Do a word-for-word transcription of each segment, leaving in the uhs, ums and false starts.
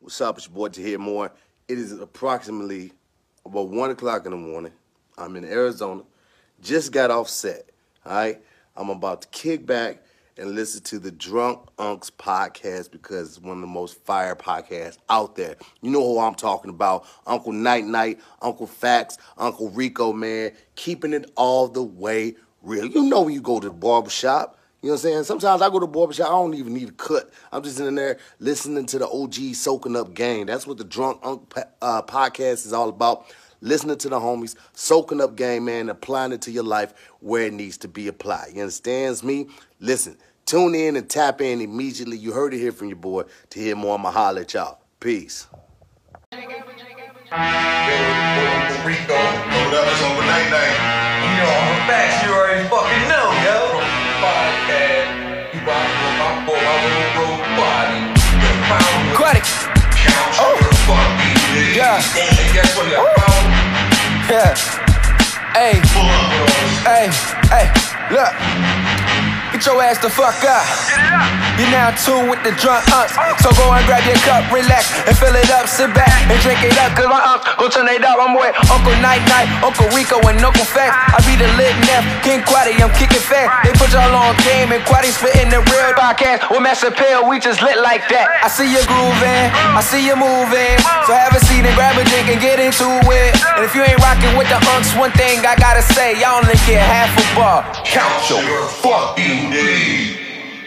What's up? It's your boy Tahir Moore. It is approximately about one o'clock in the morning. I'm in Arizona. Just got off set. All right? I'm about to kick back and listen to the Drunk Unks podcast because it's one of the most fire podcasts out there. You know who I'm talking about. Uncle Night Night, Uncle Fax, Uncle Rico, man. Keeping it all the way real. You know when you go to the barbershop. You know what I'm saying? Sometimes I go to the barbershop, I don't even need a cut. I'm just in there listening to the O G soaking up game. That's what the Drunk Unk uh, podcast is all about. Listening to the homies, soaking up game, man, applying it to your life where it needs to be applied. You understands me? Listen, tune in and tap in immediately. You heard it here from your boy. To hear more, I'ma holler at y'all. Peace. Yo, Rico, that was on Night Night. You know, on the facts, you already fucking know, yo. Podcast, you rock with my boy, my little road body. Aquatic. Oh, yeah. And guess what? You found? Yeah. Hey. Hey. Hey. Look. Get your ass the fuck up. You're now tuned with the Drunk Unks. So go and grab your cup, relax, and fill it up. Sit back and drink it up, cause my unks gon' turn it up. I'm with Uncle Night Night, Uncle Rico, and Uncle Fax. I be the lit Neff, King Quaddy, I'm kicking fat. They put y'all on game, and Quaddy spitting the real podcast. With Master Pill, we just lit like that. I see you grooving, I see you moving. So have a seat and grab a drink and get into it. And if you ain't rocking with the unks, one thing I gotta say, y'all only get half a bar. Count your fucking Indeed.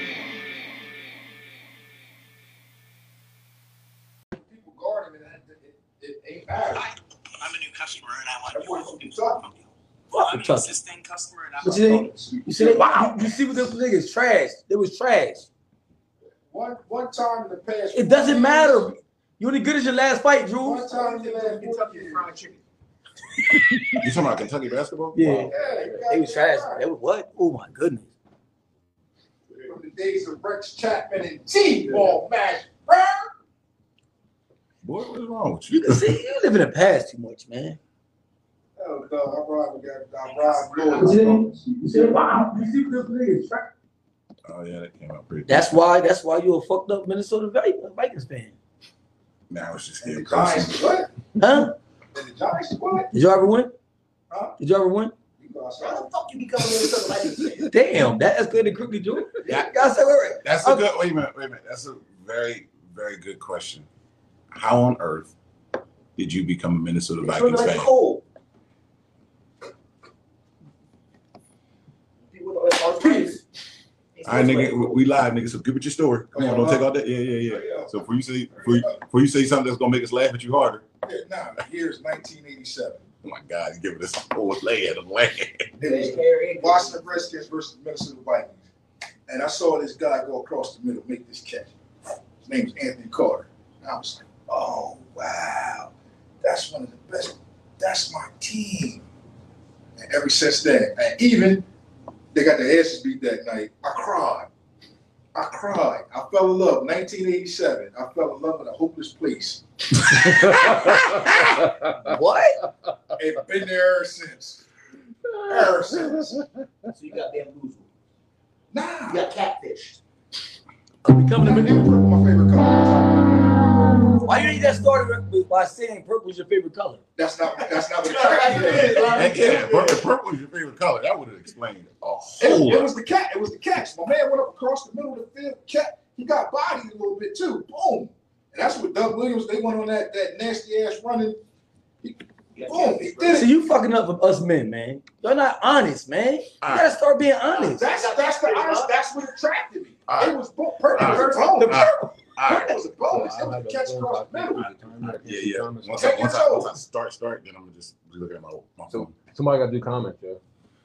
People guard him, and it, it, it ain't bad. Hi, I'm a new customer, and I want That's to what do you something talking. from you. Well, I'm Fucking an talking. existing customer, and I But want you to see, you see, wow. You, you see what this niggas trash. It was trash. One one time in the past. It doesn't matter. You only good as your last fight, Drew. One time in the last Kentucky years. Fried Chicken. You talking about Kentucky basketball? Yeah. Wow. Yeah, you got They was it trash. right. They was what? Oh my goodness. From the days of Rex Chapman and T-Ball Mash Brown. Boy, what's wrong with You you? can see you live in the past too much, man. Oh, dog, I robbed I robbed You Lord. see, you see, wow. You see what this niggas trash. Oh yeah, that came out pretty. That's why. That's why you a fucked up Minnesota Vikings fan, Now it's just And getting the Giants personal. what? huh? And the Giants what? Did you ever win? Huh? Did you ever win? You go Why outside. the fuck you become a Minnesota Vikings fan? Damn, that is good and quickly, Drew. Yeah. Gotta say, wait, wait. That's a good. Wait a minute. Wait a minute. That's a very, very good question. How on earth did you become a Minnesota It's Vikings like fan? cold. People don't have arthritis. All right, nigga, we live, nigga. So give it your story. Come on, don't take all that. Yeah, yeah, yeah. So before you say, before you, before you say something that's gonna make us laugh at you harder. Yeah, nah, the year is nineteen eighty-seven. Oh my God, he's giving us a whole lay of land. It was Washington Redskins versus Minnesota Vikings. And I saw this guy go across the middle, make this catch. His name was Anthony Carter. And I was like, oh, wow. That's one of the best. That's my team. And ever since then, and even they got their asses beat that night, I cried. I cried. I fell in love. nineteen eighty-seven. I fell in love with a hopeless place. What? And been there ever since. Ever since. So you got bamboozled. Nah. You got catfished. I'm becoming a Purple, Minnesota. my favorite color. Why you need that started by saying purple is your favorite color? That's not. That's not what it is. Heck yeah, purple, purple is your favorite color. That would have explained a It, whole it lot. was the cat. It was the catch. My man went up across the middle of the field. Cat. He got bodied a little bit too. Boom. And that's what Doug Williams. They went on that that nasty ass running. He, boom. He did See, it. you fucking up with us men, man. You're not honest, man. You gotta start being honest. That's that's the honest. That's what attracted me. All right. It was bo- purple. All It was a right. bonus. All right. All right. It was a bonus. It was a catch across the middle. Yeah, yeah. Once I, once I, once I start, start, then I'm gonna just look at my my phone. Somebody got to do comments, yo.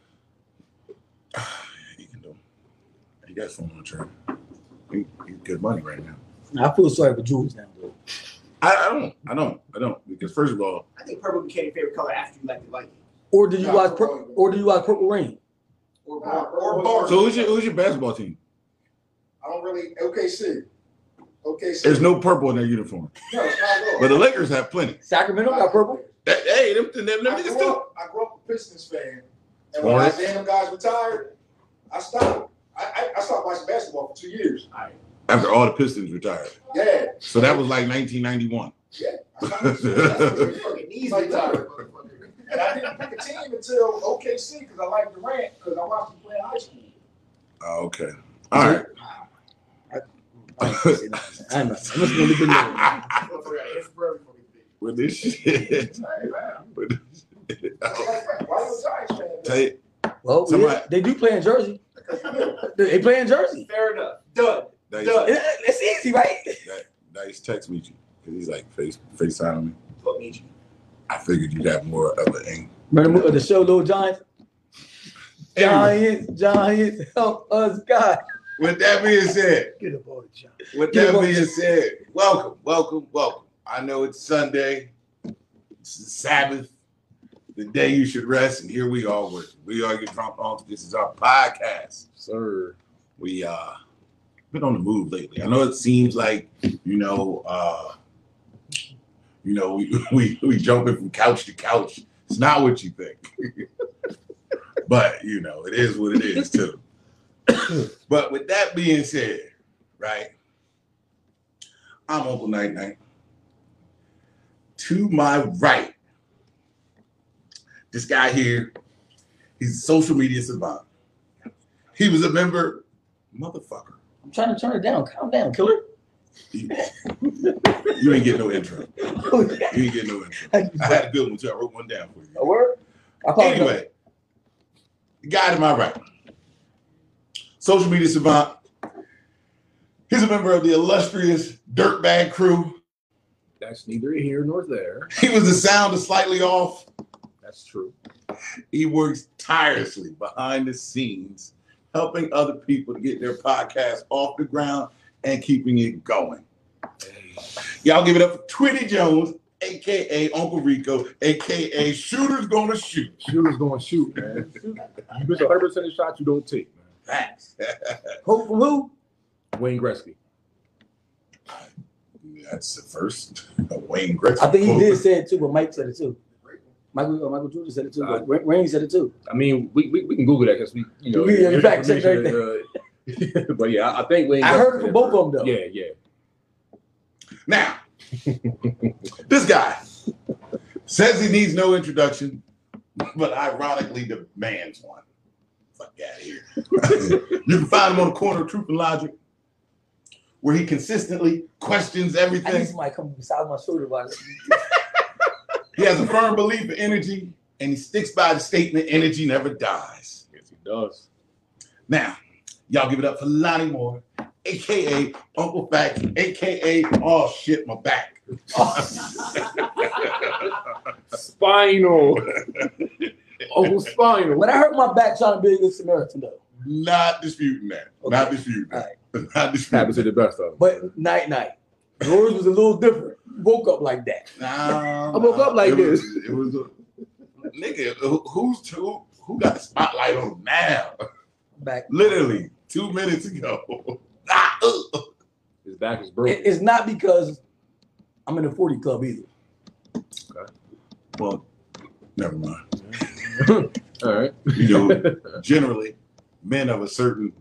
You can do. You got phone on track. You, you good money right now. I feel sorry for Jules now, though. I, I don't. I don't. I don't. Because first of all, I think purple became your favorite color after you liked the Vikings. Or did you Nah, watch? Pur- or did you watch Purple Rain? Or Nah, bar, or bar. so who's your who's your basketball team? I don't really. O K C. O K C. There's no purple in their uniform, No, it's not at all. but the Lakers have plenty. Sacramento got purple. That, hey, them, them, them I niggas grew, do. up, I grew up a Pistons fan, and when Hornets. Isaiah and them guys retired, I stopped. I, I, I stopped watching basketball for two years. All right. After all the Pistons retired. Yeah. So that was like nineteen ninety-one. Yeah. Fucking knees Like retired. And I didn't pick a team until O K C because I liked Durant because I watched him play in high school. Oh, okay. All right. I know. I must have been there. It's very funny. With this shit. With this shit. Why you a Giants fan? Tell you, Well, Somebody- yeah, they do play in Jersey. They play in Jersey. Fair enough. Done. Dice, Done. It- It's easy, right? Dice text me you. Cause he's like face FaceTime me. What means you? I figured you'd have more of an angle. Remember the show Little Giants? Anyway, Giants, Giants, help us, God. with that being said, Get up on the job. with Get that up. being said, welcome, welcome, welcome. I know it's Sunday, it's the Sabbath, the day you should rest, and here we are working. We are Get Drunk On. This is our podcast, sir. We uh been on the move lately. I know it seems like you know, uh, you know, we we we jumping from couch to couch. It's not what you think, but you know, it is what it is too. But with that being said, right? I'm Uncle Night Night. To my right, this guy here, he's a social media savant. He was a member, motherfucker. I'm trying to turn it down. Calm down, killer. You, you ain't getting no intro. You ain't getting no intro. I had to build one too. I wrote one down for you. A word? I apologize. Anyway, the guy to my right, social media savant. He's a member of the illustrious Dirtbag crew. That's neither here nor there. He was the sound is slightly off. That's true. He works tirelessly behind the scenes, helping other people to get their podcast off the ground and keeping it going. Y'all give it up for Twitty Jones, a k a. Uncle Rico, a k a. Shooter's Gonna Shoot. Shooter's going to shoot, man. You miss one hundred percent of the shots you don't take, man. Facts. Who from who? Wayne Gretzky. That's the first. Wayne Gretzky. I think he did say it too, but Mike said it too. Michael uh, Michael Jordan said it too, but Ra- Rainey said it too. I mean, we, we, we can Google that because we, you know, We- in fact, check information, uh, but yeah, I think Wayne. I Gretzky heard it from did both first. of them though. Yeah, yeah. Now, this guy says he needs no introduction, but ironically demands one. Fuck out of here. You can find him on the corner of Truth and Logic, where he consistently questions I need everything. somebody come beside my shoulder about it. He has a firm belief in energy, and he sticks by the statement, energy never dies. Yes, he does. Now, y'all give it up for Lonnie Moore, a k a. Uncle Facts, a k a. Oh, shit, my back. Spinal. Uncle Spinal. But I hurt my back trying to be a good Samaritan though. Not disputing that. Okay. Not disputing that. Not disputing Happens to that. the best of them. But night night. Yours was a little different. You woke up like that. Nah, I woke up like it this. Was, it was a nigga. Who, who's who, who got the spotlight on him now? Back. Literally two minutes ago. Ah, uh. His back is broken. It- it's not because I'm in the forty club either. Well, never mind. All right. You know, generally, men of a certain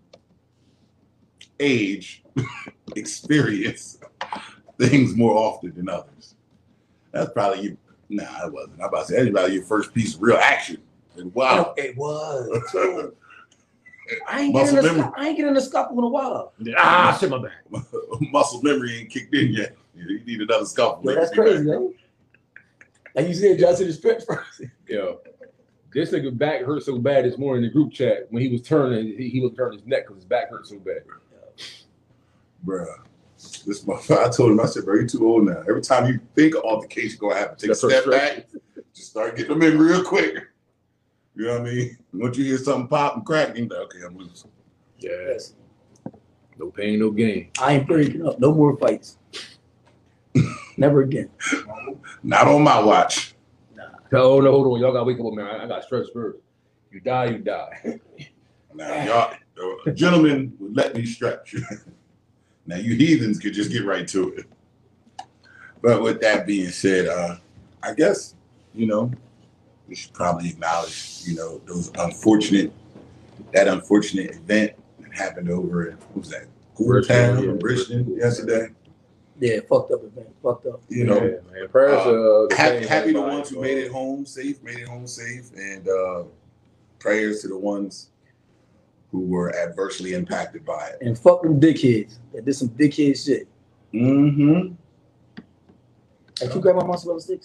age experience things more often than others. That's probably you. Nah, it wasn't. I'm about to say that's probably your first piece of real action. And wow, It was. too. I ain't Muscle getting a memory. scu- I ain't getting a scuffle in a while. Ah, shit, my back. muscle memory ain't kicked in yet. You need another scuffle. Yo, that's crazy, man. Like you said, Johnson the stretch first. Yo, this nigga back hurt so bad this morning in the group chat when he was turning, he, he was turning his neck because his back hurt so bad. Bruh. This motherfucker, I told him, I said, bro, you too old now. Every time you think an altercation gonna happen, take That's a her step stretch. back, just start getting them in real quick. You know what I mean? Once you hear something pop and crack, you're like, okay, I'm loose. Yes. No pain, no gain. I ain't breaking up. No more fights. Never again. Not on my watch. Oh, no, hold on. Y'all gotta wake up, man. I, I got stretch first. You die, you die. Now, y'all, uh, gentlemen would let me stretch. Now, you heathens could just get right to it. But with that being said, uh, I guess, you know, we should probably acknowledge, you know, those unfortunate, that unfortunate event that happened over in, what was that, Cool Town from Richmond yesterday. Yeah, fucked up event. Fucked up. You know, yeah, man. Prayers, uh, uh, the happy, same happy the everybody, ones who so. made it home safe, made it home safe, and uh, prayers to the ones who were adversely impacted by it. And fuck them dickheads that did some dickhead shit. Mm-hmm. Hey, you grab my mozzarella sticks?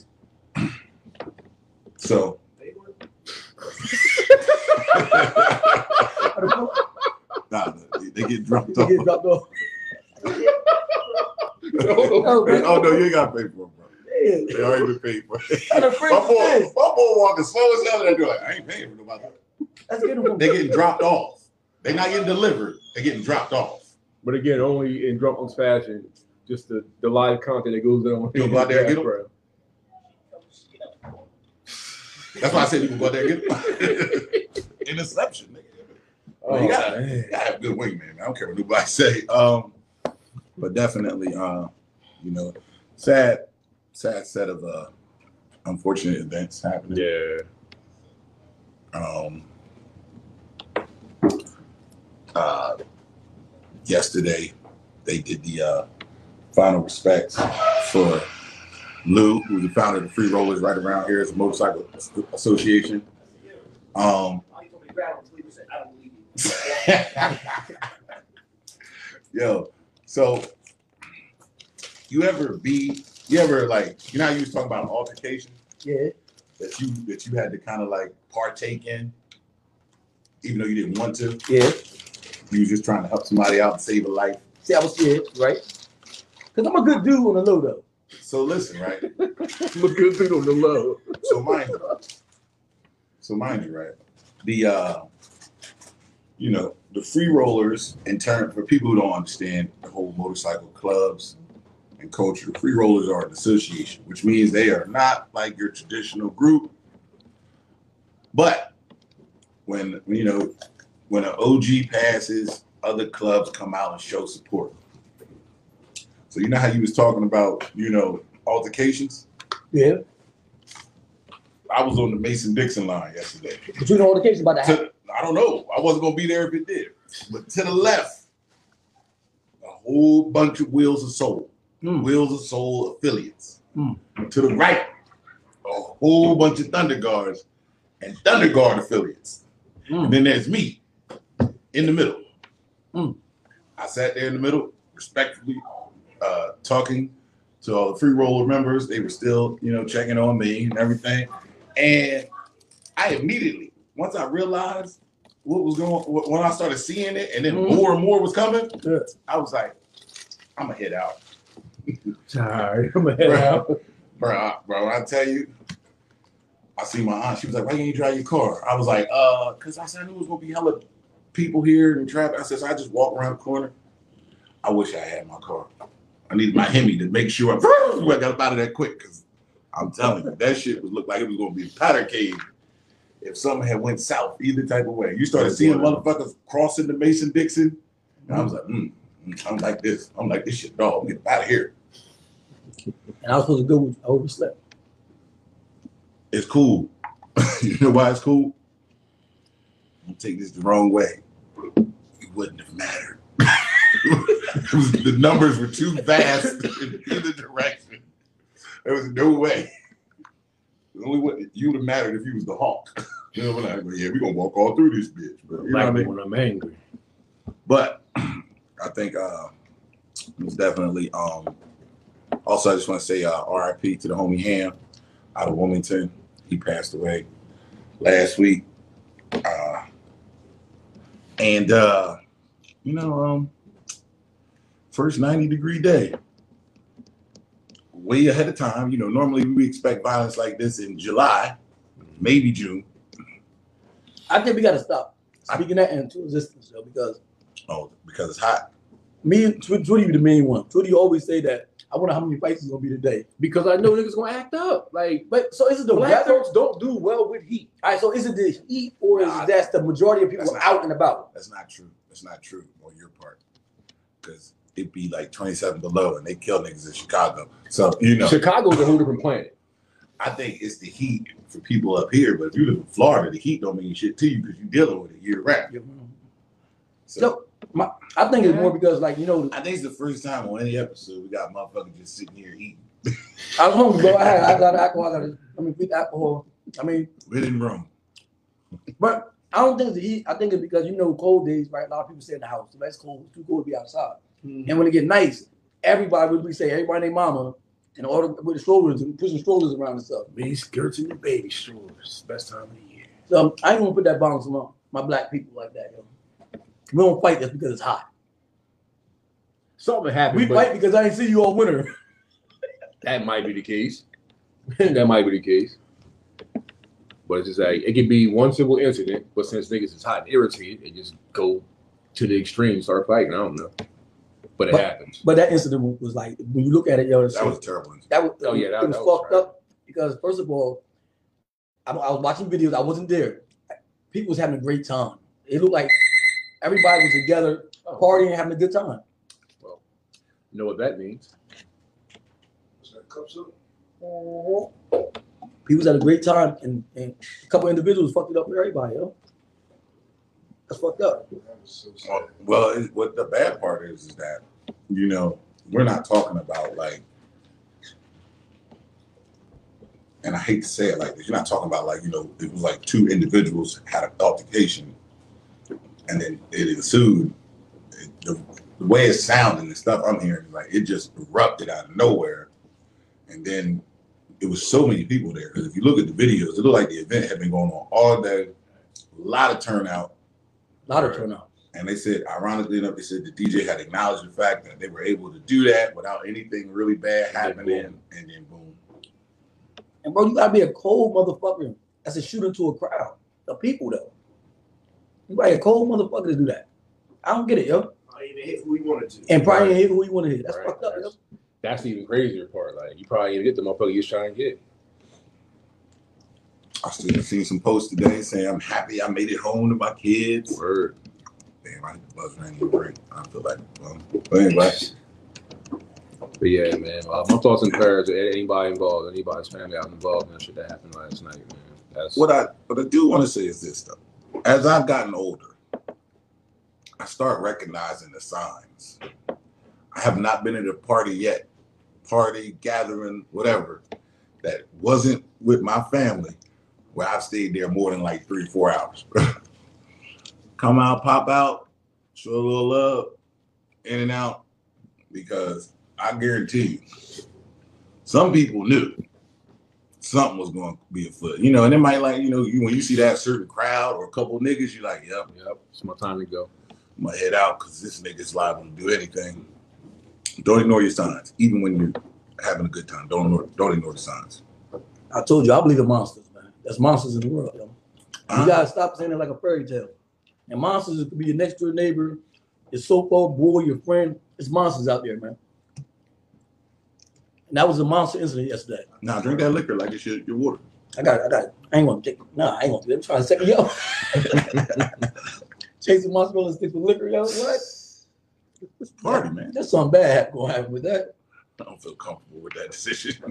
So. Nah, they, they get dropped They off. get dropped off. oh, no, you ain't got to pay for them, bro. Yeah. They already been paid for it. I'm afraid My of boy, this. my boy walking slow as hell, and they're like, I ain't paying for nobody. Let's get them. They're getting dropped off. They're not getting delivered. They're getting dropped off. But again, only in Drunk Unc's fashion, just the, the live content that goes on. You go out there and get 'em? Bro. That's why I said you can go out there and get them. Interception, nigga. Oh, you, gotta, man. you gotta have a good wingman, man. I don't care what nobody say. Um, but definitely, uh, you know, sad, sad set of uh, unfortunate events happening. Yeah. Um, uh, yesterday, they did the uh, final respects for Lou, who's the founder of the Free Rollers right around here. It's a motorcycle association. Um, Yo, so you ever be, you ever like, you know how you was talking about an altercation? Yeah. That you that you had to kind of like partake in, even though you didn't want to. Yeah. You was just trying to help somebody out and save a life. See, I was scared, right? Because I'm a good dude on the low, though. So listen, right? I'm a good dude on the low. So mind you, so mind you, right? The uh, you know, the free rollers, in turn, for people who don't understand the whole motorcycle clubs and culture, free rollers are an association, which means they are not like your traditional group. But when, you know, when an O G passes, other clubs come out and show support. So you know how you was talking about, you know, altercations? Yeah. I was on the Mason-Dixon line yesterday. But you know the case about that. To, I don't know. I wasn't gonna be there if it did. But to the left, a whole bunch of Wheels of Soul, Mm. Wheels of Soul affiliates. Mm. To the right, a whole bunch of Thunder Guards and Thunder Guard affiliates. Mm. And then there's me in the middle. Mm. I sat there in the middle, respectfully, uh, talking to all the free roller members. They were still, you know, checking on me and everything. And I immediately, once I realized what was going on, when I started seeing it, and then Mhm. more and more was coming, Yeah. I was like, I'm gonna head out. Sorry, I'm gonna head Bro, out. bro, I- bro, I tell you, I see my aunt. She was like, "Why you ain't drive your car?" I was like, "Uh, cause I said I knew it was gonna be hella people here and traffic." I said, so I just walk around the corner. I wish I had my car. I needed my Hemi to make sure I, I got up out of there quick. Cause I'm telling you, that shit was looked like it was gonna be a powder cave if something had went south either type of way. You started seeing motherfuckers crossing the Mason-Dixon, and I was like, mm, mm, I'm like this. I'm like this shit, dog. Get out of here. And I was supposed to go, I overslept. It's cool. You know why it's cool? Don't take this the wrong way. It wouldn't have mattered. It was, the numbers were too vast in either direction. There was no way. The only way you would have mattered if you was the Hawk. You know what I mean? Yeah, we're gonna walk all through this bitch. But, you know what I mean? When I'm angry. But I think uh, it was definitely. Um, also, I just want to say uh, R I P to the homie Ham out of Wilmington. He passed away last week. Uh, and, uh, you know, um, first ninety degree day. Way ahead of time. You know, normally we expect violence like this in July, maybe June. I think we got to stop speaking that into existence, though, because Oh, because it's hot. me, Twitty be the main one. Twitty always say that, I wonder how many fights is going to be today. Because I know niggas gonna act up. Like, But so is it the black weather? folks don't do well with heat. All right, so is it the heat or is Nah, it that's the majority of people that's not- out and about? That's not true. That's not true on your part. Because it'd be like twenty-seven below and they kill niggas in Chicago. So, you know, Chicago's a whole different planet. I think it's the heat for people up here. But if you live in Florida, the heat don't mean shit to you because you're dealing with it year round. So, So My, I think it's more because, like, you know, I think it's the first time on any episode we got motherfuckers just sitting here eating. I was hungry, bro. I had I got alcohol. I, got, I mean, with alcohol. I mean, we didn't room. But I don't think it's the heat. I think it's because, you know, cold days, right? A lot of people stay in the house. So that's cold. It's too cold to be outside. Mm-hmm. And when it get nice, everybody would be say, everybody and their mama, and all the, with the strollers and pushing strollers around and stuff. Mini skirts and the baby strollers. Best time of the year. So I ain't gonna put that balance on my black people like that, yo. We don't fight just because it's hot. Something happened. We fight because I ain't see you all winter. That might be the case. That might be the case. But it's just like, it could be one simple incident, but since niggas is hot and irritated, they just go to the extreme, start fighting. I don't know. But it but, happens. But that incident was like, when you look at it, yo, that was terrible. That was, oh, yeah, that, it was that fucked was up because, first of all, I, I was watching videos. I wasn't there. People was having a great time. It looked like everybody was together, partying, having a good time. Well, you know what that means? Was that cups up? Mm-hmm. People had a great time, and, and a couple individuals fucked it up with everybody, yo. That's fucked up. So well, well it, what the bad part is, is that, you know, we're not talking about like, and I hate to say it like this, you're not talking about like, you know, it was like two individuals had an altercation and then it ensued. It, the, the way it's sounding and stuff I'm hearing, like it just erupted out of nowhere. And then it was so many people there. Because if you look at the videos, it looked like the event had been going on all day, a lot of turnout. A lot of turnout. And they said, ironically enough, they said the D J had acknowledged the fact that they were able to do that without anything really bad happening. And, and then boom. And bro, you gotta be a cold motherfucker that's a shooter to a crowd. The people though. You gotta be a cold motherfucker to do that. I don't get it, yo. I even hit who he wanted to. And probably Right. ain't hit who you want to hit. That's Right. fucked up, yo. That's the even crazier part. Like, you probably didn't get the motherfucker you was trying to get. I still seen some posts today saying, I'm happy I made it home to my kids. Word. Damn, I hit the buzz ring and break. I feel like, um, but anyway. But yeah, man. Uh, my thoughts and prayers to anybody involved, anybody's family out involved in that shit that happened last night, man. That's What I what I do want to say is this though. As I've gotten older, I start recognizing the signs. I have not been at a party yet, party, gathering, whatever, that wasn't with my family, where I've stayed there more than like three, four hours. Come out, pop out, show a little love, in and out, because I guarantee you, some people knew something was going to be afoot. You know, and it might like, you know, you, when you see that certain crowd or a couple of niggas, you're like, yep, Yep, it's my time to go. I'm going to head out because this nigga's liable to do anything. Don't ignore your signs, even when you're having a good time. Don't ignore, don't ignore the signs. I told you, I believe in monsters, man. There's monsters in the world, yo. Uh-huh. You gotta stop saying it like a fairy tale. And monsters could be your next door neighbor, your so-called boy, your friend. There's monsters out there, man. And that was a monster incident yesterday. Now drink that liquor like it's your, your water. I got it, I got it. I ain't gonna take Nah, I ain't gonna do it. I'm trying to set me up. Chasing marshmallow sticks with liquor, yo. What? It's a party, man. There's something bad gonna happen with that. I don't feel comfortable with that decision.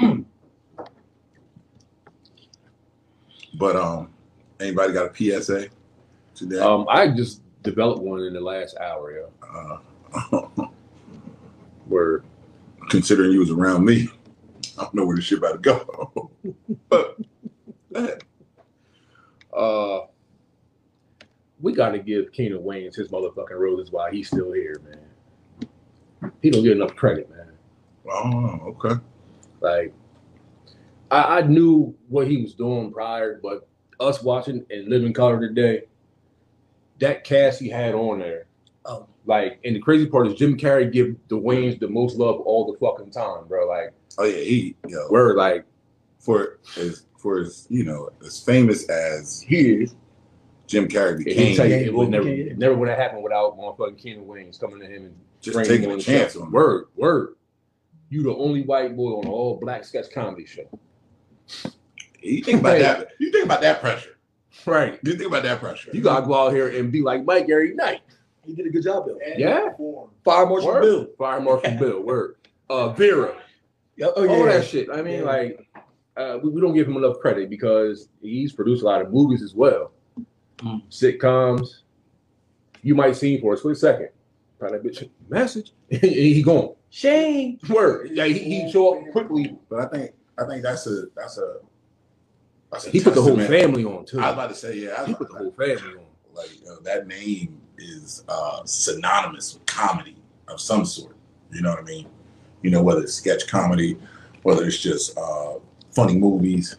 But um, anybody got a P S A today? Um, I just developed one in the last hour, yo. Uh, Where considering you was around me, I don't know where this shit about to go. But go ahead. uh, we got to give Keenan Wayans his motherfucking roses while he's still here, man. He don't get enough credit, man. Oh, okay. Like, I, I knew what he was doing prior, but us watching and living color today, that cast he had on there, Oh. like, and the crazy part is Jim Carrey give the Wayans the most love all the fucking time, bro. Like, Oh yeah, he yo we're like, for as for as you know as famous as he is. Jim Carrey And became, he tell you, Became- it would never, became- it never would have happened without motherfucking Keenan Wayans coming to him and just bringing taking him a on the chance show. on him. Word, word. You the only white boy on an all black sketch comedy show. You think about Right. that. You think about that pressure. Right. You think about that pressure. You gotta go out here and be like Mike every night. He did a good job, though. And Yeah. perform. Fire Marshal Word. Bill. Fire Marshal Bill. Word. Uh, Vera. Yeah, oh, yeah. All that shit. I mean, Yeah. like, uh, we, we don't give him enough credit because he's produced a lot of movies as well. Mm. Sitcoms, you might see him for a split second. Probably that bitch message. and he gone. Shame. Word. Yeah, he, he show up quickly. But I think I think that's a that's a that's a He put the whole testament. family on too. I was about to say, yeah, I was He about put the to- whole family on. like you know, that name is uh, synonymous with comedy of some sort. You know what I mean? You know, whether it's sketch comedy, whether it's just uh, funny movies,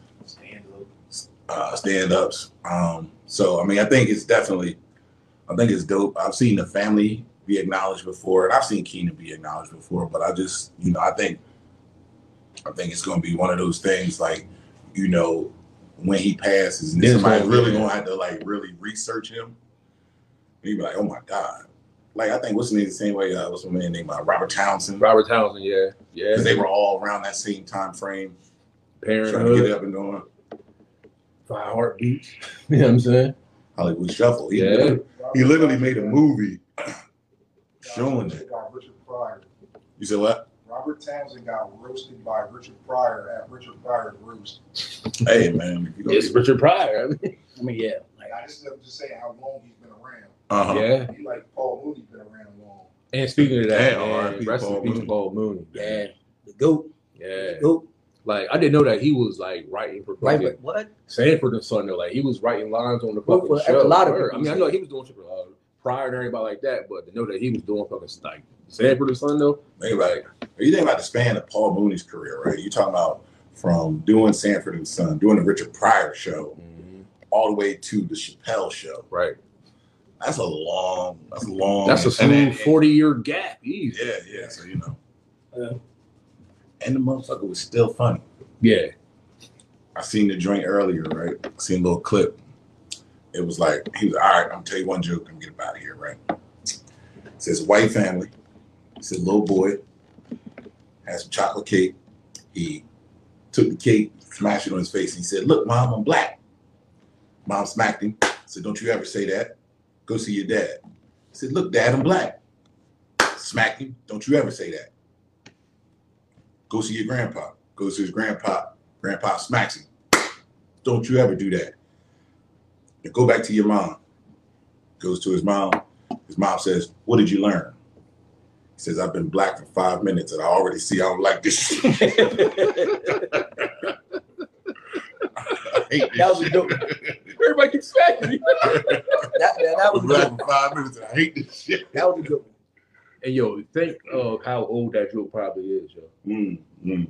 uh, stand-ups. Um, so I mean, I think it's definitely, I think it's dope. I've seen the family be acknowledged before, and I've seen Keenan be acknowledged before. But I just, you know, I think, I think it's going to be one of those things like, you know, when he passes, and then It's somebody's gonna be, really yeah. going to have to like really research him. And you be like, oh my God. Like, I think what's his name the same way, uh, what's my man named uh, Robert Townsend? Robert Townsend, yeah. Yeah. Because they were all around that same time frame, trying to get it Parenthood, up and going. Five Heartbeats. You know what I'm saying? Hollywood Shuffle. He, Yeah. literally, he literally made a movie showing it. Got Richard Pryor. You said what? Robert Townsend got roasted by Richard Pryor at Richard Pryor's roast. Hey, man. If you go, It's Richard Pryor. I mean, I mean, yeah. Like, I just I'm just saying how long he's been around. uh-huh. yeah. He like Paul Mooney's been around long. And speaking of that, Damn, R I P man, rest Paul in peace, Mooney. Paul Mooney. yeah, the goat, Yeah. the goat. Like, I didn't know that he was like writing for Right, fucking but what? Sanford and Son. Though. Like, he was writing lines on the Well, fucking for show. a lot of Word. I people mean, I know he was doing shit for uh, Pryor and everybody like that, but to know that he was doing fucking like Sanford and Son though. Think about it. You think about the span of Paul Mooney's career, right? You're talking about from doing Sanford and Son, doing the Richard Pryor show, Mm-hmm. all the way to the Chappelle show. Right. That's a long, that's a long. That's a and smooth then- forty year gap. Easy. Yeah, yeah. So, you know. Yeah. And the motherfucker was still funny. Yeah. I seen the joint earlier, right? I seen a little clip. It was like, he was, all right, I'm gonna tell you one joke, I'm gonna get up out of here, right? It says, white family. It said, little boy had some chocolate cake. He took the cake, smashed it on his face, and he said, look, Mom, I'm black. Mom smacked him, said, don't you ever say that. Go see your dad. He said, look, Dad, I'm black. Smacked him, don't you ever say that. Go see your grandpa. Goes to his grandpa. Grandpa smacks him. Don't you ever do that. Now go back to your mom. Goes to his mom. His mom says, what did you learn? He says, I've been black for five minutes and I already see I don't like this shit. I hate this That was a shit. dope. Everybody can smack me. That, that, that I was was a black good for one. five minutes and I hate this shit. That was a good one. And yo, think of how old that joke probably is, yo. Mm, mm.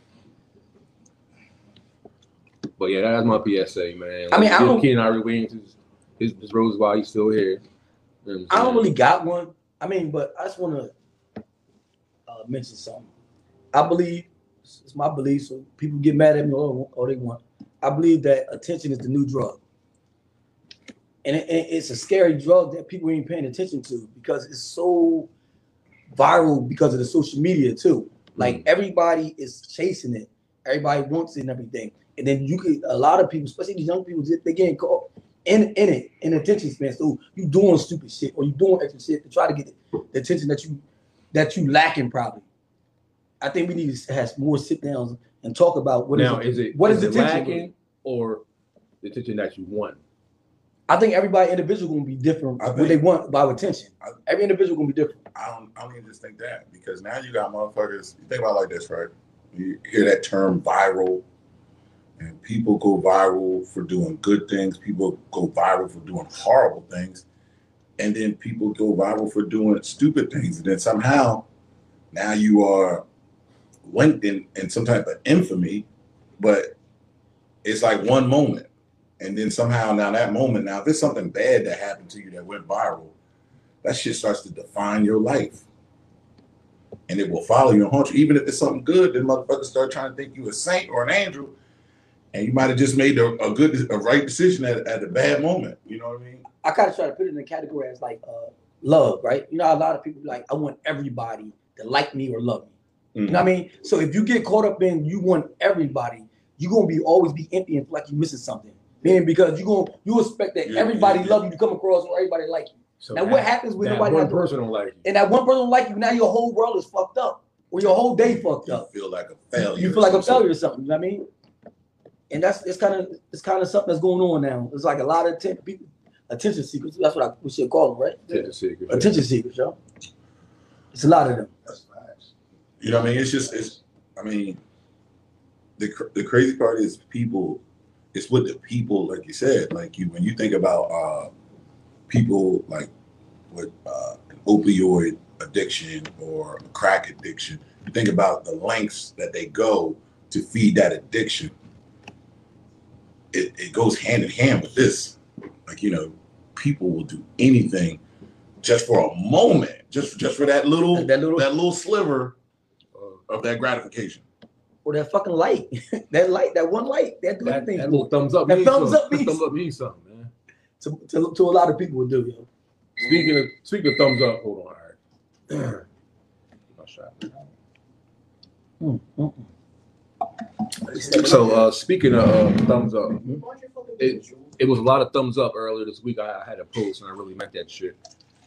But yeah, that's my P S A, man. I mean, I don't- Keenan Ivory Williams his, his, his rose while he's still here. You know what I'm I don't saying? really got one. I mean, but I just want to uh, mention something. I believe it's my belief, so people get mad at me all, all they want. I believe that attention is the new drug, and it, it- it's a scary drug that people ain't paying attention to because it's so viral because of the social media too. Like everybody is chasing it, everybody wants it and everything, and then you could a lot of people, especially these young people, they getting caught in in it in attention span. So you doing stupid shit or you doing extra shit to try to get the attention that you that you lacking probably. I think we need to have more sit downs and talk about what now, is is it what is is it attention lacking or the attention that you want? I think everybody individual gonna be different I what think- they want by attention. I- Every individual gonna be different. I don't, I don't even just think that because now you got motherfuckers. You think about it like this, right? You hear that term viral, and people go viral for doing good things. People go viral for doing horrible things, and then people go viral for doing stupid things. And then somehow, now you are linked in, in some type of infamy, but it's like one moment, and then somehow now that moment, now if it's something bad that happened to you that went viral, that shit starts to define your life. And it will follow you and haunt you. Even if it's something good, then motherfuckers start trying to think you a saint or an angel. And you might have just made a, a good, a right decision at, at a bad moment. You know what I mean? I kind of try to put it in the category as like uh, love, right? You know, how a lot of people be like, I want everybody to like me or love me. You know what I mean? So if you get caught up in you want everybody, you're gonna be always be empty and feel like you're missing something. Meaning because you gonna you expect that Yeah, everybody yeah, yeah. love you to come across or everybody like you. So Now that- what happens when that nobody one like person don't like you? and that one person don't like you, now your whole world is fucked up. Or your whole day fucked You up. feel like a failure. You feel like a failure or something, you know what I mean? And that's it's kind of it's kind of something that's going on now. It's like a lot of ten, people attention seekers. That's what I, we should call them, right? Attention seekers. Attention seekers, yo. It's a lot of them. That's facts. You know what I mean? It's just, it's, I mean, the cr- the crazy part is people, it's with the people, like you said, like you, when you think about uh, people like with uh, an opioid addiction or a crack addiction, you think about the lengths that they go to feed that addiction. It, it goes hand in hand with this. Like, you know, people will do anything just for a moment, just just for that little That that little- little, that little sliver of that gratification. Or that fucking light. That light, that one light, that, That, thing. that little thumbs up. That means thumbs something. up means- thumbs up means something, man. to, to, to a lot of people would do, yo. Speaking of speaking of thumbs up, hold on. All right. My shot. Mm, mm, So uh, speaking of uh, thumbs up, it, it was a lot of thumbs up earlier this week. I, I had a post and I really meant that shit.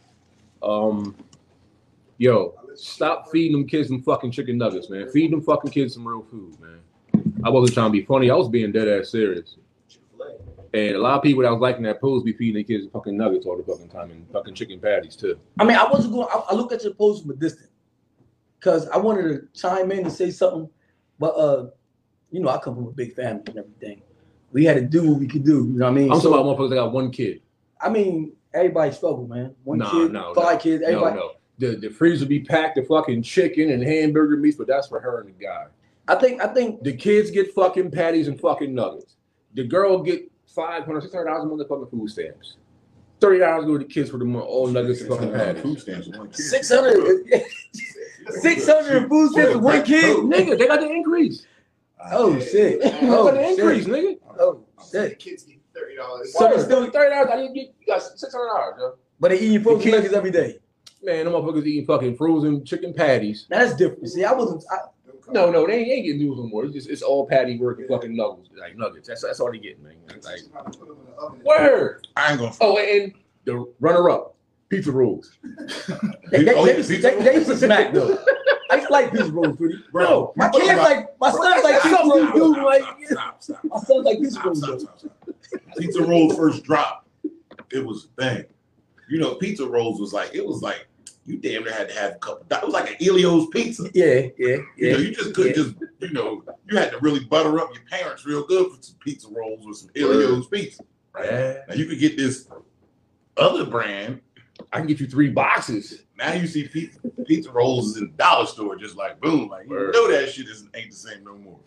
Um, yo, stop feeding them kids some fucking chicken nuggets, man. Feed them fucking kids some real food, man. I wasn't trying to be funny. I was being dead ass serious. And a lot of people that was liking that post be feeding their kids fucking nuggets all the fucking time and fucking chicken patties too. I mean, I wasn't going. I, I looked at your post from a distance because I wanted to chime in and say something, but uh, you know, I come from a big family and everything. We had to do what we could do. You know what I mean? I'm So, talking about motherfuckers that got one kid. I mean, everybody struggle, man. One No, kid, no, five no. kids. No, Everybody. no. The the freezer be packed with fucking chicken and hamburger meats, but that's for her and the guy. I think. I think. The kids get fucking patties and fucking nuggets. The girl get five hundred, six hundred dollars a month of fucking food stamps. Thirty dollars go to the kids for the month, all nuggets and fucking patties. Food stamps with one kid. Six hundred. Six hundred food stamps for one kid. Nigga, they got the increase. Oh shit. They got Oh the increase, shit. nigga. Oh The shit. kids get thirty dollars. So So they it's still- still thirty dollars. I didn't get. You got six hundred dollars, yo. But they eating frozen The kids- nuggets every day. Man, them motherfuckers eating fucking frozen chicken patties. Now that's different. See, I wasn't. I, No, no, they ain't, they ain't getting noodles no more. It's just it's all patty work and fucking nuggets, like nuggets. That's that's all they getting, man. Like word. I ain't gonna. Oh, and the runner-up, pizza rolls. they, they, Oh, they, yeah, used to- pizza they, they used to smack though. I used to like pizza rolls, pretty. Bro, No, my you talking kids about- like my son's like pizza Stop, rolls, stop, dude. stop, Like stop, stop, my stop. son's like pizza Stop, rolls. stop, though. stop, stop. Pizza rolls first dropped. It was a thing. You know, pizza rolls was like, it was like, you damn near had to have a couple. It was like an Elio's pizza. Yeah, yeah, You know, yeah. you just couldn't Yeah. just, you know, you had to really butter up your parents real good for some pizza rolls with some Elio's pizza. Right? Yeah. Now you could get this other brand. I can get you three boxes. Now you see pizza, pizza rolls is in the dollar store, just like boom, like you Word. know that shit is ain't the same no more.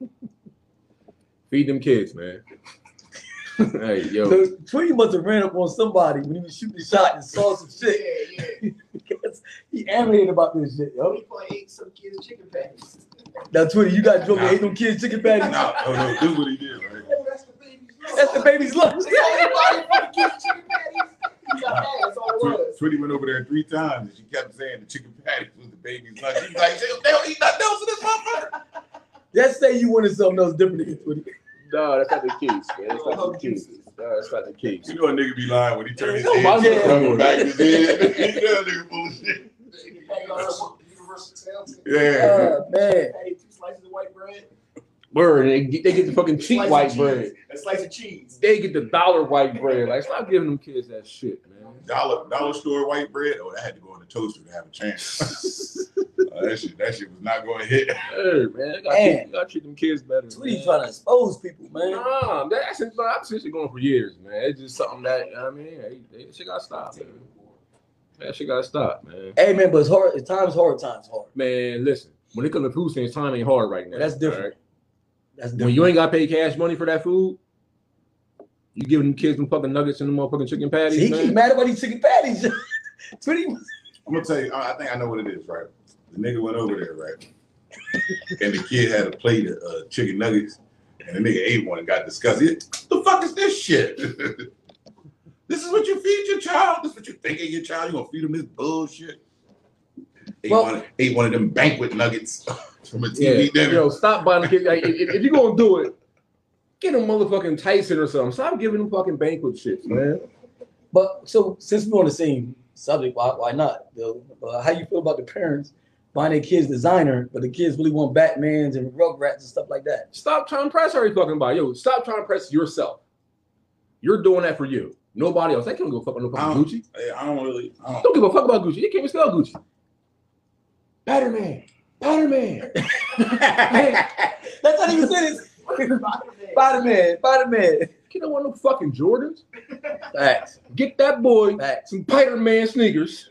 Feed them kids, man. Hey, yo. So Tweety must have ran up on somebody when he was shooting the shot and saw some shit. Yeah, yeah. Because he animated about this shit, yo. He probably ate some kids' chicken patties. Now Tweety, you got drunk and Nah. ate them kids chicken patties. No, no, no, this is what he did, right? Oh, that's the baby's lunch. That's the baby's lunch. Everybody for the kids' chicken patties. He got that. That's all it was. Twitty went over there three times and she kept saying the chicken patties was the baby's lunch. She was like, they they don't eat nothing else in this motherfucker. Just say you wanted something else different than Tweety. No, that's not the case, man. That's not the case. No, that's not the case. You know a nigga be lying when he turn his Oh, head, my yeah. God. back his head. You know that nigga bullshit. Universal universal sales. Yeah. Oh man. Hey, two slices of white bread. Word, they get, they get the fucking cheap Slice white of cheese. bread. A slice of cheese. They get the dollar white bread. Like, stop giving them kids that shit, man. Dollar dollar store white bread. Oh, that had to go in the toaster to have a chance. uh, that shit, that shit was not going to hit. Hey, man, you gotta, Man. treat, you gotta treat them kids better. Tweety man. trying to expose people, man. Nah, that's I've seen shit going for years, man. It's just something that I mean, hey, hey, shit gotta stop, man. That shit gotta stop, man. Hey man, but it's hard. At times hard, times hard. Man, listen, when it comes to food stamps, time ain't hard right now. That's different. alright? That's When different. you ain't got to pay cash money for that food, you giving them kids them fucking nuggets and them motherfucking chicken patties, See, he man. keep mad about these chicken patties. Tweety, I'm gonna tell you. I I think I know what it is, right? The nigga went over there, right? And the kid had a plate of uh, chicken nuggets, and the nigga ate one and got disgusted. The fuck is this shit? This is what you feed your child. This is what you think of your child. You gonna feed him this bullshit? Ate, Well- one, ate one of them banquet nuggets from a T Yeah, V dinner. yo, stop buying the kids. Like, if, if you're gonna do it, get them motherfucking Tyson or something. Stop giving them fucking banquet shit, man. but so since we're on the same subject, why why not? Though, uh, how you feel about the parents buying their kids designer, but the kids really want Batmans and Rugrats and stuff like that? Stop trying to press every fucking body. Yo, stop trying to press yourself. You're doing that for you. Nobody else. They can't go fuck with no I fucking don't, Gucci. I don't really. I don't, Don't give a fuck about Gucci. You can't even spell Gucci. Batterman. Batterman. That's how you said it. Spider-Man. Spider-Man. You don't want no fucking Jordans. Facts. Get that boy Facts. some Spider-Man sneakers.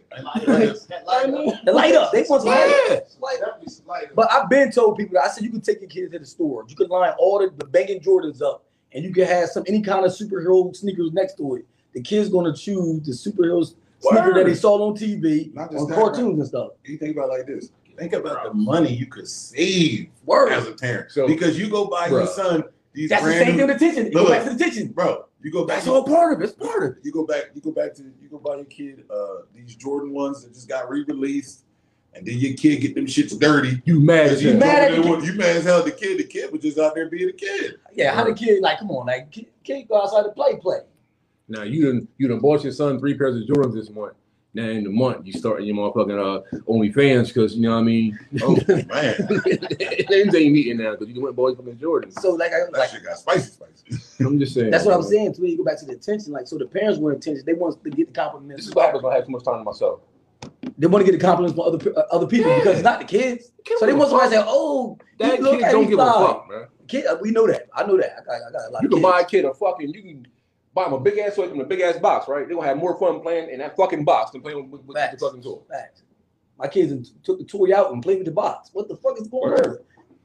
The light up. They want to light up. Yeah. But I've been told people that I said you can take your kids to the store. You can line all the, the banging Jordans up, and you can have some any kind of superhero sneakers next to it. The kid's gonna choose the superhero sneaker that they saw on T V, Not just on that, cartoons right? and stuff. You think about it like this. Think about the money you could save Word. as a parent. So- because you go buy Bruh. your son these That's the brand same new, thing with attention. Go Look. back to the attention. bro. You go back. That's all part of it. It's part of it. You go back. You go back to. You go buy your kid uh, these Jordan ones that just got re-released, and then your kid get them shits dirty. You mad as You hell. mad at the mad, you mad as hell at the kid. The kid was just out there being a kid. Yeah, how the kid like? Come on, like kid, kid go outside to play, play. Now you done you done bought your son three pairs of Jordans this month. Now in the month you start your motherfucking uh OnlyFans because you know what I mean. Oh man, Things ain't eating now because you went boys fucking Jordans. So like, I that like shit got spicy, spicy. I'm just saying. that's what I'm bro. saying. So when you go back to the attention, like so the parents want attention. They want to get the compliments. This is why I don't have too much time to myself. They want to get the compliments from other pe- uh, other people Yeah. because it's not the kids. So they want somebody to say, "Oh, That you look kid at don't me give fly." a fuck, man. Kid, uh, we know that. I know that. I got, I got a lot You of can kids. buy a kid a fucking you can buy him a big ass toy from a big ass box, right? They're gonna have more fun playing in that fucking box than playing with, with the Facts. fucking toy. Facts. My kids done took the toy out and played with the box. What the fuck is going on?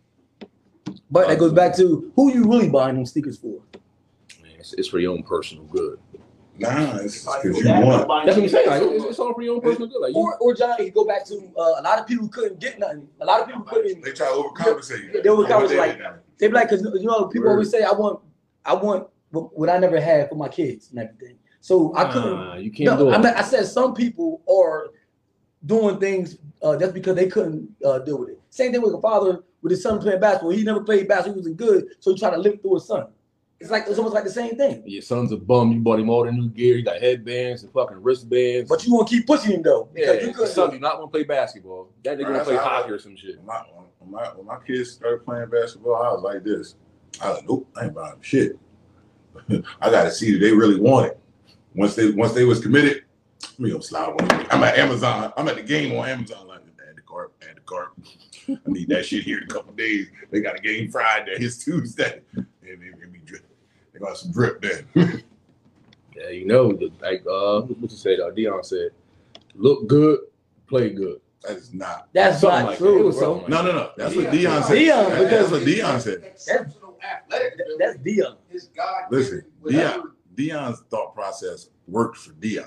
But that goes back to who you really buying them sneakers for. Man, it's, it's for your own personal good. Nah, it's because you want. That's what I'm saying. Like, it's, it's all for your own personal good. Like, you, Or, or Johnny, go back to uh, a lot of people couldn't get nothing. A lot of people couldn't. They try to overcompensate. Yeah, they overcompensate, They- like- They be like, because you know, people Word. always say, "I want, I want what, what I never had for my kids and everything." So I couldn't. Nah, you can't do No, it. I, mean, I said some people are doing things uh, just because they couldn't uh, deal with it. Same thing with a father with his son playing basketball. He never played basketball. He wasn't good, so he tried to live through his son. It's like it's almost like the same thing. Your son's a bum. You bought him all the new gear. You got headbands and fucking wristbands. But you want to keep pushing him though, because yeah, you your couldn't. son do not want to play basketball. That nigga Right, want to play that's how I- hockey or some shit. When my, when, my, when my kids started playing basketball, I was like this. I was like, nope, I ain't buying shit. I got to see that they really want it. Once they once they was committed, we gonna slide one. I'm at Amazon. I'm at the game on Amazon. Like, add the cart, add the cart. I need that shit here in a couple days. They got a game Friday. It's Tuesday. And they, they be drip. They got some drip then. Yeah, you know, like uh, what you said, uh, Dion said, look good, play good. That is not. That's Something not like that. true, It was bro. something like No, no, no. That's what Dion said. Dion, That's because- what Dion said. Exceptional athletic. That- That's Dion. His God. Listen, Dion, Dion's thought process worked for Dion.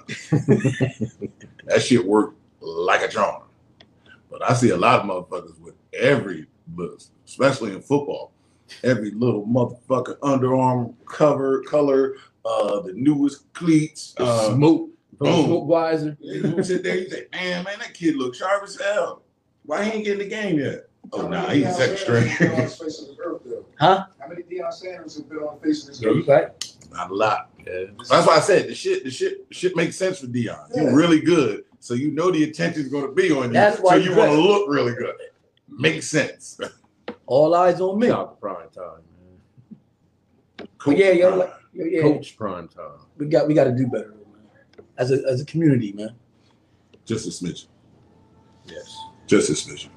That shit worked like a charm. But I see a lot of motherfuckers with every, especially in football, every little motherfucker underarm cover color, uh, the newest cleats. Uh, Smoke, from boom. Smoke Wiser. you sit there, you say, "Man, man, that kid look sharp as hell. Why he ain't getting the game yet?" Oh, nah, he's second string. Huh? How many Deion Sanders have been on the face of this Yeah, earth? you right. Not a lot. Yeah. That's why I said the shit, the shit, the shit makes sense for Dion. Yeah. You're really good, so you know the attention's going to be on you. That's why so you you want to dress. look really good. Makes sense. All eyes on me. Shout out to prime time, man. But yeah, yeah, like, yeah, yeah. Coach prime time. We got we got to do better, man. As a as a community, man. Just a smidgen. Yes. Just a smidgen.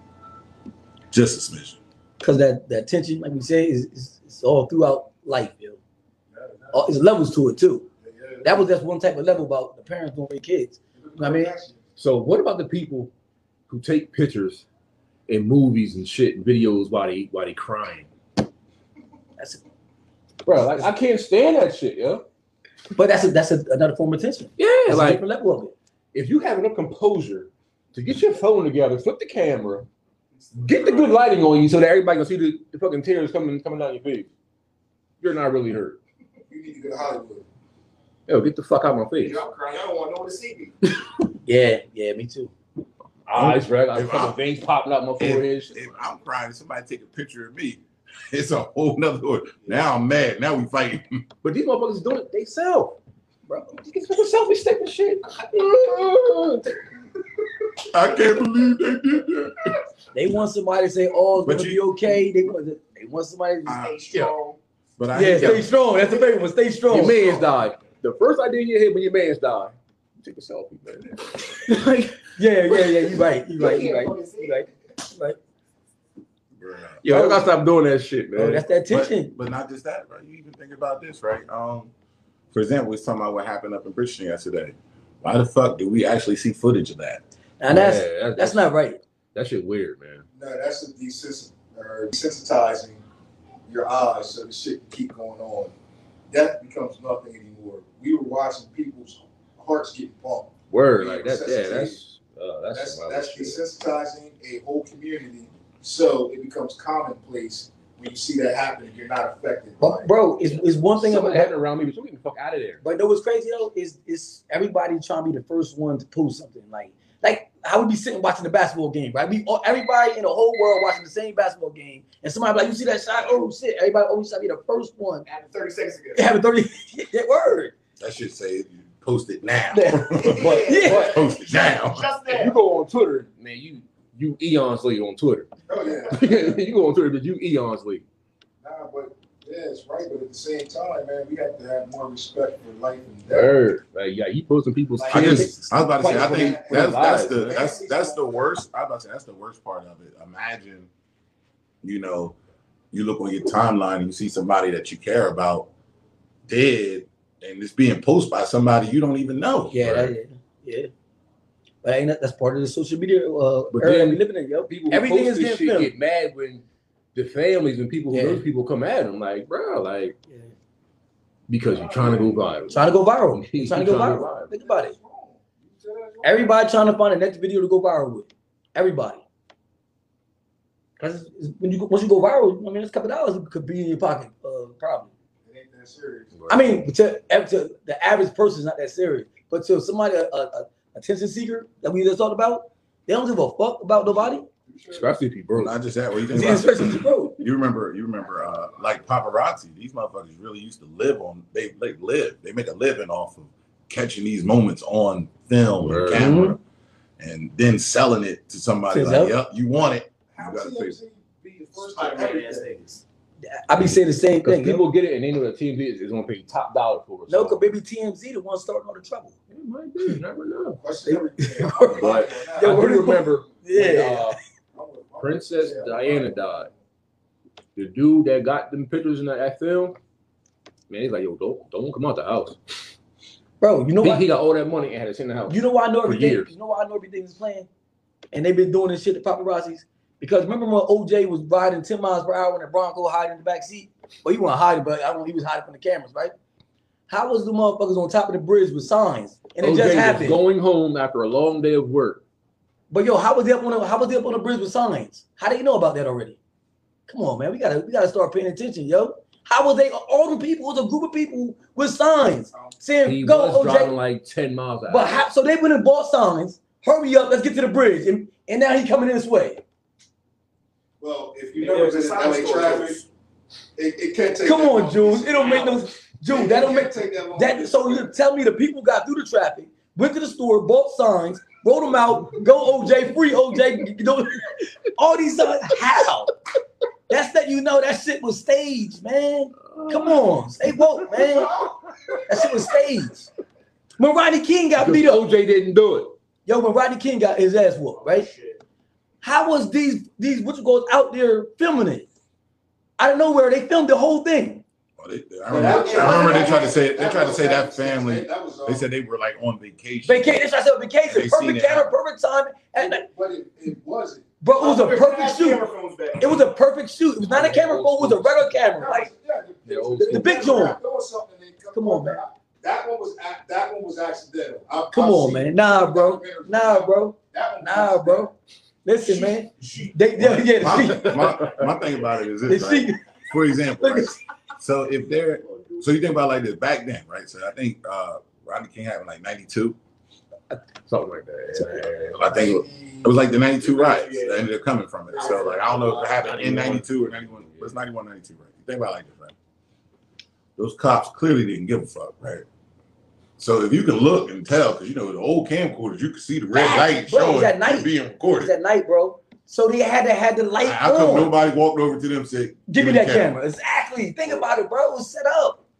Just a smidgen. Because that that tension, like we say, is, is, is all throughout life, yo. All, there's levels to it too. That was just one type of level about the parents doing their kids. You know what I mean? So what about the people who take pictures in movies and shit and videos while they while they crying? That's a, Bro, like I can't stand that shit, yo. but that's a, that's a, another form of tension. Yeah, That's a like different level of it. if you have enough composure to get your phone together, flip the camera, get the good lighting on you so that everybody can see the, the fucking tears coming coming down your face, you're not really hurt. You need to go to Hollywood. Yo, get the fuck out of my face. Y'all crying. I don't want no one to see me. Yeah, yeah, me too. Eyes, right? Like If fucking I'm- veins popping out my forehead. shit. If I'm crying and somebody take a picture of me, it's a whole nother word. Now I'm mad. Now we fighting. But these motherfuckers doing it they self. Bro. You get fucking selfie stick and shit. I can't believe they did that. They want somebody to say, "Oh, it's But gonna you- be okay." They want they want somebody to I- Stay strong. But I yeah, ain't stay strong. That's the favorite one. Stay strong. Your man's died. the first idea in your head when your man's died, take a selfie, man. Like, yeah, yeah, yeah. You right. You right. You right. You right. You right. Yo, I gotta stop doing that shit, man. Oh, that's that tension. But, but not just that, right? You even think about this, right? Um, for example, we was talking about what happened up in Bridgeton yesterday. Why the fuck do we actually see footage of that? And that's Yeah, that's, that's- not right. That shit weird, man. No, that's a desens- or desensitizing your eyes so the shit can keep going on. Death becomes nothing anymore. We were watching people's hearts get pumped. Word, like that. Yeah, that's uh, that's That's some that's shit. desensitizing a whole community, so it becomes commonplace when you see that happen. You're not affected by But it. bro, it's, it's one thing Something about happened around me, but you get the fuck out of there. But know what's crazy though is is everybody trying to be the first one to post something like like how we be sitting watching the basketball game, right? We all, everybody in the whole world watching the same basketball game, and somebody be like, you see that shot? Oh shit! Everybody always try to be the first one. Happened thirty seconds ago. Having thirty that word. That should say post it now. Yeah. But, Yeah. but Post it now. Just if you there. go on Twitter, man, you you eons late on Twitter. Oh yeah, You go on Twitter, but you eons late. nah, but yeah, it's right. But at the same time, man, we have to have more respect for life and death. Word. Like, yeah, you posting people's Like, I kids. just, I was about to say, I think Fight that's for that's their the lives, that's that's the worst. I was about to say that's the worst part of it. Imagine, you know, you look on your timeline and you see somebody that you care about dead, and it's being posted by somebody you don't even know. Yeah, that, yeah, yeah. But ain't that, that's part of the social media uh, But era then we living in, yo. People who Everything post is this getting shit filmed. get mad when the families and people who Yeah. those people come at them, like, bro, like, Yeah. because you're trying to go viral. Trying to go viral. He's Trying to go trying to viral. go viral. Think about it. Everybody trying to find the next video to go viral with. Everybody. Because when you go- once you go viral, I mean, it's a couple dollars could be in your pocket, uh, probably. It ain't that serious. I mean, to, to the average person, is not that serious. But to somebody, a, a, a attention seeker that we just talked about, they don't give a fuck about nobody. Especially if you broke. Not just that. What you think Yeah, about especially if you broke. You remember, you remember, uh, like paparazzi. These motherfuckers really used to live on. They they live. They make a living off of catching these moments on film Word. and camera, and then selling it to somebody. Says Like, that- yep, you want it. How You gotta T pay. M Z be the first to Spider-Man ass everything? niggas. I be saying the same Because thing. yo. people get it and they know that T M Z is, is going to pay top dollar for it. No, so- because maybe T M Z the one starting all the trouble. It might be. You never know. Question everything. But Yeah, I what do is- remember Yeah. when, uh, Princess Diana died. The dude that got them pictures in that, that film, man, he's like, yo, don't don't come out the house. Bro, you know He, what? he got all that money and had it in the house. You know why I know For everything? years. You know why I know everything is playing? And they've been doing this shit to paparazzis. Because remember when O J was riding ten miles per hour in a Bronco hiding in the back seat? Well, he wasn't hiding, but I don't know, he was hiding from the cameras, right? How was the motherfuckers on top of the bridge with signs? And it O J just was happened. going home after a long day of work. But yo, how was they up on the how was they up on the bridge with signs? How do you know about that already? Come on, man. We gotta we gotta start paying attention, yo. How was they all the people, it was a group of people with signs saying He go was O J. driving like ten miles an hour. But how, so they went and bought signs. Hurry up, let's get to the bridge. And, and now he coming in this way. Well, if you Yeah, never there's been a in L A sign store. traffic, it, it can't take Come that on, long. Jules. It don't make no Jules, that don't It make can't take that long. that so you tell me the people got through the traffic, went to the store, bought signs, wrote them out, go O J, free O J, you know, all these signs. How? That's that you know that shit was staged, man. Come on, stay woke, man. That shit was staged. When Rodney King got beat up, O J didn't do it. yo, when Rodney King got his ass whooped, right? How was these these what you goes out there filming it? Out of nowhere, they filmed the whole thing. Oh, they, I remember, I remember they tried to say they tried to say that family. That was, uh, They said they were like on vacation. Vacation, I said vacation, They seen perfect it camera, happen. perfect time, and but it, it wasn't. bro, it was a perfect shoot. Camera phones back. It was a perfect shoot. It was not a camera phone, it was a regular camera. Like, Yeah, old the, the big joint. Something, they Come on, man. That one was ac- that one was accidental. I, Come I've on, seen man. it. Nah, bro. Nah, bro. That one was Nah, bro. Listen, man. They, yeah, yeah, the My, sheet. my, my thing about it is The this, right? sheet. For example, Look right? at- So if they're, so you think about it like this back then, right? So I think uh, Rodney King happened like ninety-two. Something like that. I think it was, it was like the ninety-two riots that ended up coming from it. So like I don't know if it happened in ninety-two or ninety-one, but it's ninety-one, ninety-two, right? You think about it like this, right? Those cops clearly didn't give a fuck, right? So if you can look and tell, because you know the old camcorders, you can see the red light Bro, it was showing at night. it being It was recorded. at night, bro. So they had to have the light How come on. nobody walked over to them and said, Give me the that camera. Exactly. Think about it, bro. It was set up.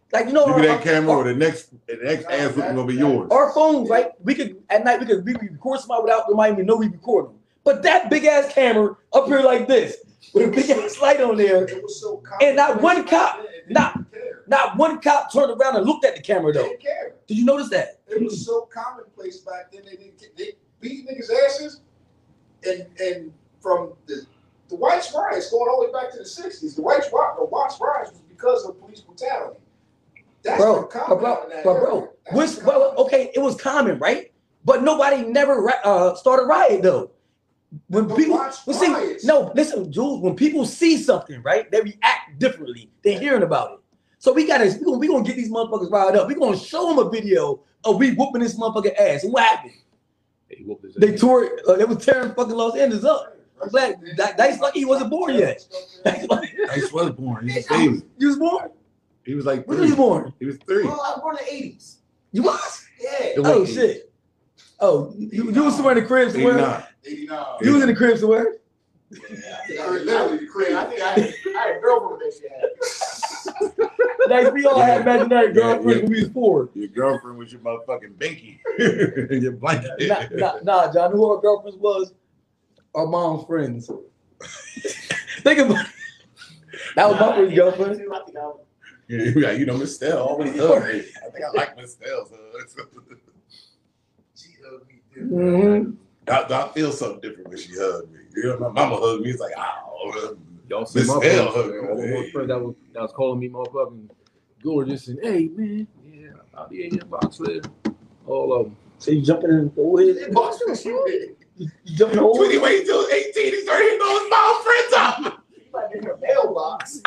Like you know, Give me our, that camera, our, or the next, the next ass whooping gonna be yours. our phones, right? We could at night we could we could record somebody without them even know we record them. But that big ass camera up here like this with a big ass light on there, It was so and not one cop, complicated, it not didn't care. not one cop turned around and looked at the camera They though. didn't care. Did you notice that? It was so commonplace back then. They didn't. They beat niggas' asses, and and from the the whites riots going all the way back to the sixties. The whites the whites riots was because of police brutality. That's Bro, the but common bro, in that but area. bro, That's which, the well, common. okay, it was common, right? But nobody never ri- uh, started riot though. When But people, watch well, see, riots. no, listen, Jules. When people see something, right, they react differently. They're hearing about it. So we gotta, we gonna, we gonna get these motherfuckers riled up. We gonna show them a video of we whooping this motherfucker ass. And what happened? Hey, whoop this They ass. tore it. Uh, they was tearing fucking Los Angeles up. I'm glad that, that's lucky he wasn't born yet. That's lucky. Ice was born. He was a baby. You was born? He was like When were you three. born? He was three. Well, I was born in the eighties. You was? Yeah. Oh shit. Oh, you, you was somewhere in the crib somewhere? eighty-nine. eighty-nine. You was in the crib somewhere? Yeah, literally the crib. I think I had, I had a girlfriend that she had. Like we all had imaginary Yeah, girlfriends yeah. when we was four. Your girlfriend was your motherfucking binky. Your blanket. Nah, nah, nah, John, who our girlfriends was? Our mom's friends. Think about it. That was my first girlfriend. I think I was. Yeah, you got, you know, Miss Stell always hugged me. I think I like Miss Stell's hugs. She hugged me different. Mm-hmm. I, I feel something different when she hugged me. You know, my mama hugged me. It's like, oh. Y'all see Miss my Stell friends, hugged man. me. All of my friends that was that was calling me motherfucking gorgeous and hey man, yeah, I'll be in your box there. All of them. So you jumping in the hole? Hey, boss, you shoot You jumping in the hole? Tweety wait until eighteen. He started hitting all his mom friends up. You might be in her mailbox.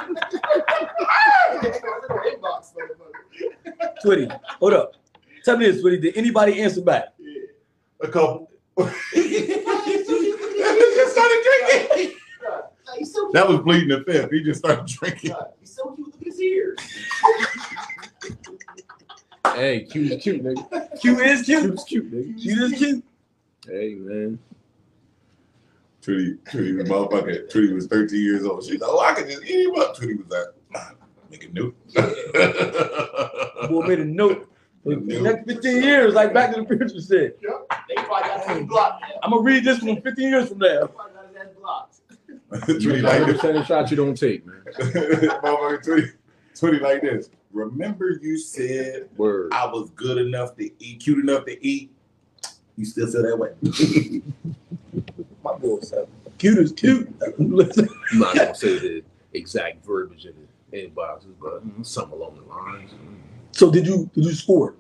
Inbox, motherfucker. Twitty, hold up. Tell me this, Twitty. Did anybody answer back? A couple. That nigga started drinking. God, he's so cute. That was pleading the fifth. He just started drinking. God, he's so cute. Look at his ears. Hey, cute is cute, nigga. Cute is Cute cute. is cute, nigga. Cute is cute. Hey man. Trudy, Trudy was motherfucker. Trudy was thirteen years old. She's like, oh, I can just eat him up. Trudy was like, make a note. Boy made a note. For the next fifteen years, like Back to the Future said. They probably got him blocked. I'm gonna read this from fifteen years from now. They probably got his ass blocked. Trudy like ninety this. percent of shots you don't take, man. Motherfucker, Trudy, Trudy like this. Remember you said Word. I was good enough to eat, cute enough to eat. You still feel that way? My boy said, cute is cute. Listen. I'm not gonna say the exact verbiage in the inboxes, but mm, something along the lines. Mm. So did you did you score?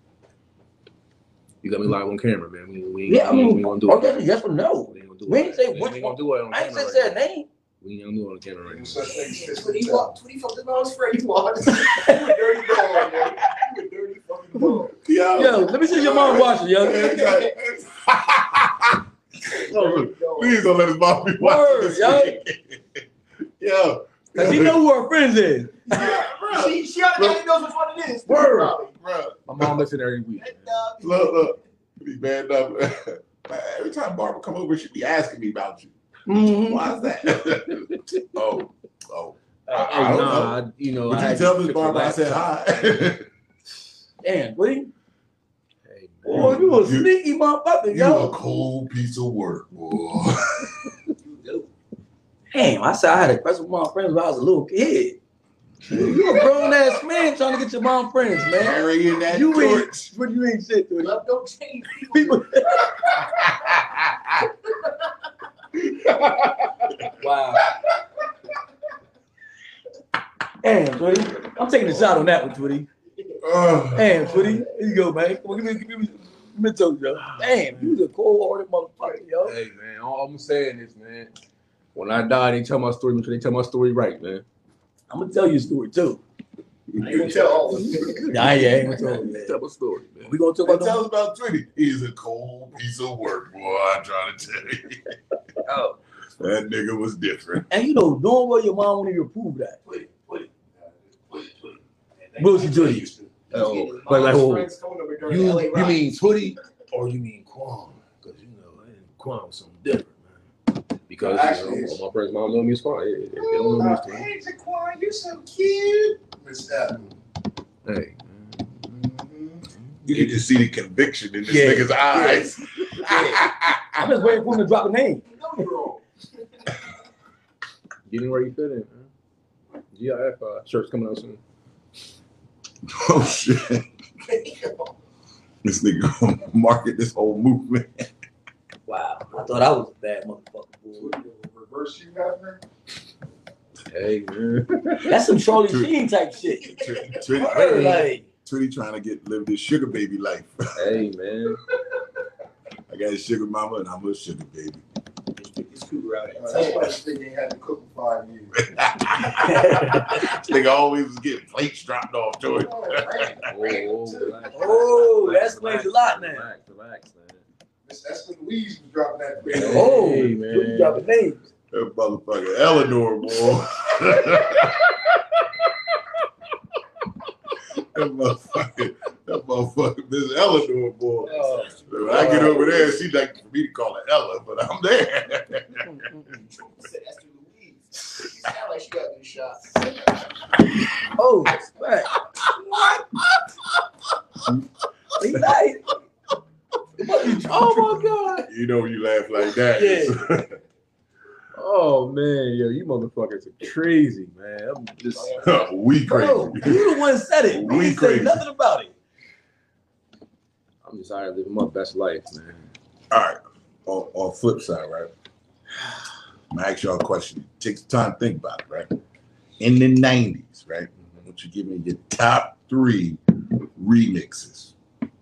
You got me live on camera, man. We, we, ain't- Yeah, I we, ain't- mean, we ain't gonna oh, do that's it. a yes or no. We ain't gonna do We it. ain't say We which ain't one. gonna do it on I ain't camera say right their name. now. We ain't gonna do it on camera right now. Such things as When he walked, when he fucked his mom's friend, he walked. You a dirty dog, yo. You a dirty fucking dog. Yo, Yo, let me see your mom watching, yo. No, please don't let his mom be watching Word, this. yo. Yo. Cause you know who her friends is. She, she already knows which one it is. Word. Probably. Bro, My mom listen every week. That dog. look, look. Be bad enough. Man, every time Barbara come over, she be asking me about you. Mm-hmm. Why is that? oh, oh. I, Hey, I don't nah, know. I, you know, Would I you had tell to Miss fix the Barbara I said laptop. hi? Damn, what you? Hey, Boy, you a You- sneaky motherfucker, You a yo. cold piece of work, boy. Damn, I said I had a crush with my friends when I was a little kid. You a grown ass man trying to get your mom friends, man. Carrying that You ain't, torch. but you ain't shit to it. Love don't change. People. Wow. Damn, Twitty. I'm taking a shot on that one, Twitty. Ugh. Damn, Twitty. Here you go, man. Come on, give me, give me, give me a toast, yo. Damn, you was a cold-hearted motherfucker, yo. Hey man, all I'm saying is, man, when I die, they tell my story. Make sure they tell my story right, man. I'm gonna tell you a story too. I ain't gonna tell all of them. Nah, yeah, I ain't gonna tell you. Tell my story, man. We gonna talk Hey, about tell them. us about Twitty. He's a cold piece of work, boy. I'm trying to tell you. Oh. That nigga was different. And you know, knowing what your mom wanted you to prove that. Put it, put it, put it, put it. Bullshit to you. Oh, like, like, oh, Friends phone number during you, L A you Rocks. mean Twitty or you mean Quan? Because you know, Quan was something different, man. Because Actually, you know, it's- all my friends, mom know me as Quan. They, they, they don't know me as Twitty. Hey, Jaquan, you so cute. Miss Evans. you can see the conviction in this Yeah. nigga's eyes. I'm just waiting for him to drop a name. Getting where you fit in. Man. G I F uh, shirt's coming out soon. Oh shit! This nigga gonna market this whole movement. Wow, I thought I was a bad motherfucker. Boy. Reverse you got there? Hey man. That's some Charlie Sheen type shit. Twitty, Word, like, Twitty trying to get live this sugar baby life. Hey man. I got a sugar mama and I'm a sugar baby. Uh, that's why this nigga ain't had to cook for five years. This nigga always was getting plates dropped off to it. Oh, man. Oh, relax, Oh, relax, that explains relax, a lot now. Relax, relax, man. That's when Louise was dropping that plate. oh, Hey, you man. dropping names. That motherfucker Eleanor, boy. That motherfucker, that motherfucker, Miss Eleanor, boy. Oh. When I get over there, she like for me to call her Ella, but I'm there. Said that's through Louise. She sound like she got new shots. Oh, right. He nice. Oh my god. You know when you laugh like that. Yeah. Oh man, yo, you motherfuckers are crazy, man. I'm just we crazy. Bro, you the one said it. We We said crazy. nothing about it. I'm just out here living my best life, man. All right. On, on flip side, right? I'm gonna ask y'all a question. Take some time to think about it, right? In the nineties, right? I want you to give me your top three remixes.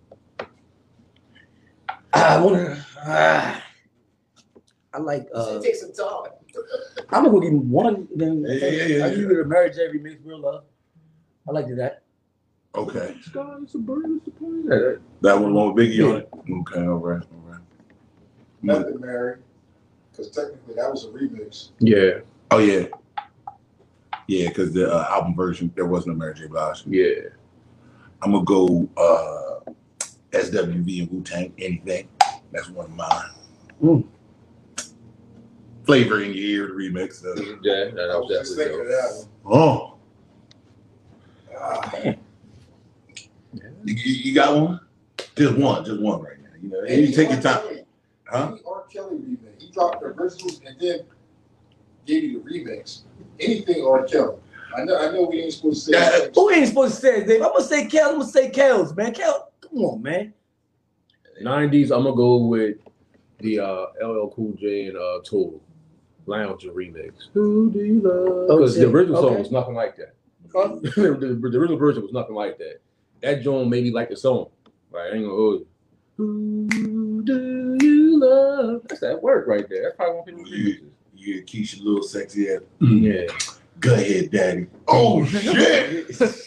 I wanna. Uh, I like. Uh, It takes some time. I'm gonna go give him one. Then Yeah, yeah, yeah, I yeah. give it a Mary J remix, Real Love. I like that. Okay. Sky is a bird, is the plane. That one with Biggie on it? Okay, all right, all right. Nothing, Mary. Because technically that was a remix. Yeah, Oh, yeah. Yeah, because the uh, album version, there wasn't a Mary J. Blige. yeah. I'm going to go uh, S W V and Wu-Tang, Anything. That's one of mine. Mm. Flavor in Your Ear, the remix. Uh, Yeah, that, that I was was just thinking definitely of dope. that one. oh. Ah, You, you you got one? Just one, just one right now. You know, and you take your time. Huh? Any R. Kelly remix. He dropped the originals and then gave you the remix. Anything R. Kelly. I know I know we ain't supposed to say Yeah. that. Who ain't supposed to say it, Dave? I'm gonna say Kel. I'm gonna say Kels, man. Kel, come on, man. nineties, I'm gonna go with the uh, L L Cool J and uh, Tool Lounger remix. Who do you love? Because the shit. original song Okay. was nothing like that. Huh? the, the, the original version was nothing like that. That joint made me like the song. Right? I ain't gonna hold you. Who do you love? That's that work right there. That's probably one of people's Yeah. remixes. Yeah, Keisha, little sexy ass. Yeah. Go ahead, daddy. Oh, shit.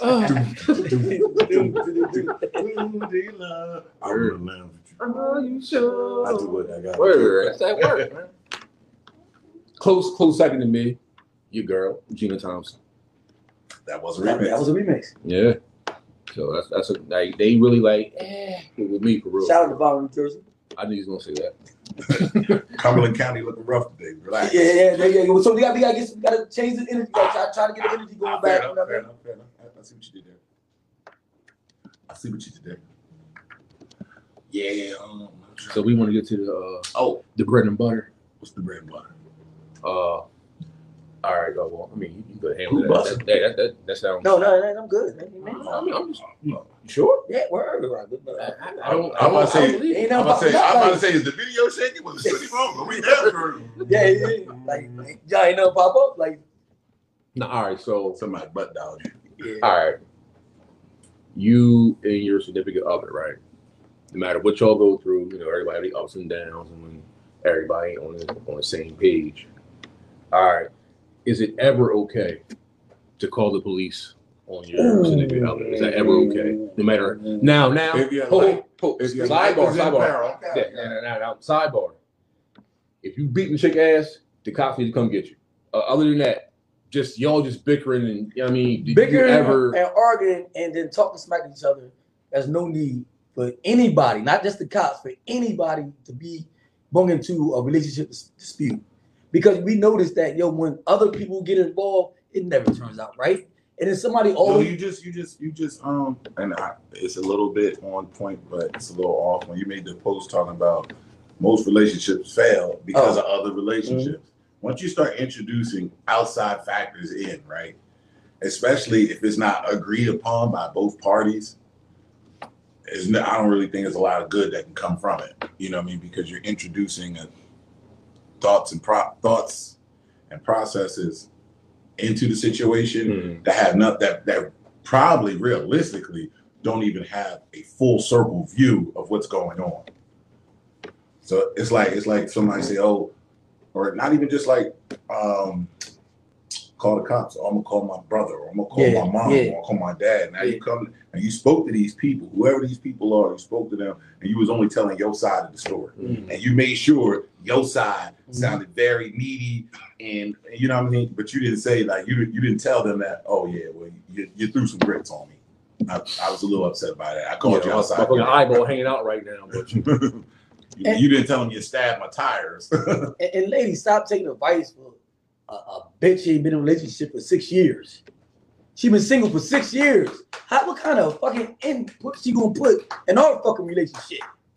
I will laugh at you. Are you sure? I do what I got. Word. That's that work, man. Close, close second to me, your girl, Gina Thompson. That was a That, remix. that was a remix. Yeah. So that's that's a like they really like eh, with me for real. Shout out to Bottom, New Jersey. I knew he was gonna say that. Cumberland County looking rough today. Relax. Yeah, yeah, yeah. yeah. So we got, we got to get, some, got to change the energy. Got to try, try to get the energy going Fair back. enough, You know what I fair mean? enough, fair enough. I- I see what you did there. I see what you did there. Yeah. Um, So we want to get to the uh, oh, the bread and butter. what's the bread and butter? Uh, all right. Oh, well, I mean, you, you could handle Who that. busted? That, that, that, that. That sounds. No, no, no, I'm good. Man. I mean, I'm just. No. You sure? Yeah, we're right. I, I don't. I I'm don't, about to I don't say- believe Ain't it. no I'm about to say, fucking I'm about to like- say, is the video shaking? Was it shitty wrong? But we never. Yeah, yeah, yeah. Like, like y'all ain't never pop up. Like, No, all right. So, Somebody butt dog you. yeah. all right. You and your significant other, right? No matter what y'all go through, you know, everybody have the ups and downs, and when everybody ain't on the, on the same page. All right. Is it ever okay to call the police on your significant other? Is that ever okay? No matter now, now. If you're ho, ho, like- ho, if your sidebar, life is in sidebar. peril, Yeah, now, now, now, sidebar. If you beating chick ass, the cops need to come get you. Uh, other than that, just y'all just bickering and you know what I mean, did Bickering you ever? and arguing and then talking smack to each other. There's no need for anybody, not just the cops, for anybody to be brought into a relationship dis- dispute. Because we noticed that, yo, when other people get involved, it never turns out right. And then somebody No, always you just, you just, you just, um, and I, it's a little bit on point, but it's a little off. When you made the post talking about most relationships fail because Oh. of other relationships. Mm-hmm. Once you start introducing outside factors in, right, especially if it's not agreed upon by both parties, is no, I don't really think there's a lot of good that can come from it. You know what I mean? Because you're introducing a, thoughts and pro, thoughts and processes into the situation mm. that have not that that probably realistically don't even have a full circle view of what's going on. So it's like it's like somebody say, oh, or not even just like um, call the cops. Or I'm gonna call my brother, or I'm gonna call yeah, my mom, yeah. or I'm gonna call my dad. Now yeah. you come and you spoke to these people, whoever these people are, you spoke to them, and you was only telling your side of the story, mm. and you made sure your side mm. sounded very needy, and you know what I mean. But you didn't say like you you didn't tell them that. Oh yeah, well you, you threw some grits on me. I, I was a little upset by that. I called yeah, you outside. My eyeball hanging out right now, but you, you, and, you didn't tell them you stabbed my tires. and, and ladies, stop taking advice from a, a bitch. She ain't been in a relationship for six years. She been single for six years. How, what kind of fucking input she gonna put in our fucking relationship?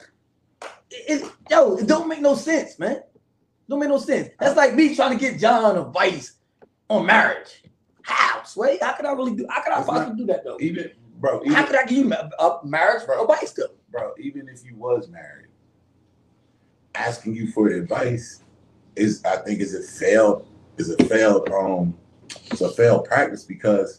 It, it, yo, it don't make no sense, man. Don't make no sense. That's like me trying to get John advice on marriage. How, Sway? How can I really do? How can I possibly do that though? Even, bro. Even, how could I give you a marriage bro, advice though? Bro, even if you was married, asking you for advice is, I think, is a failed, is a failed, um, it's a failed practice because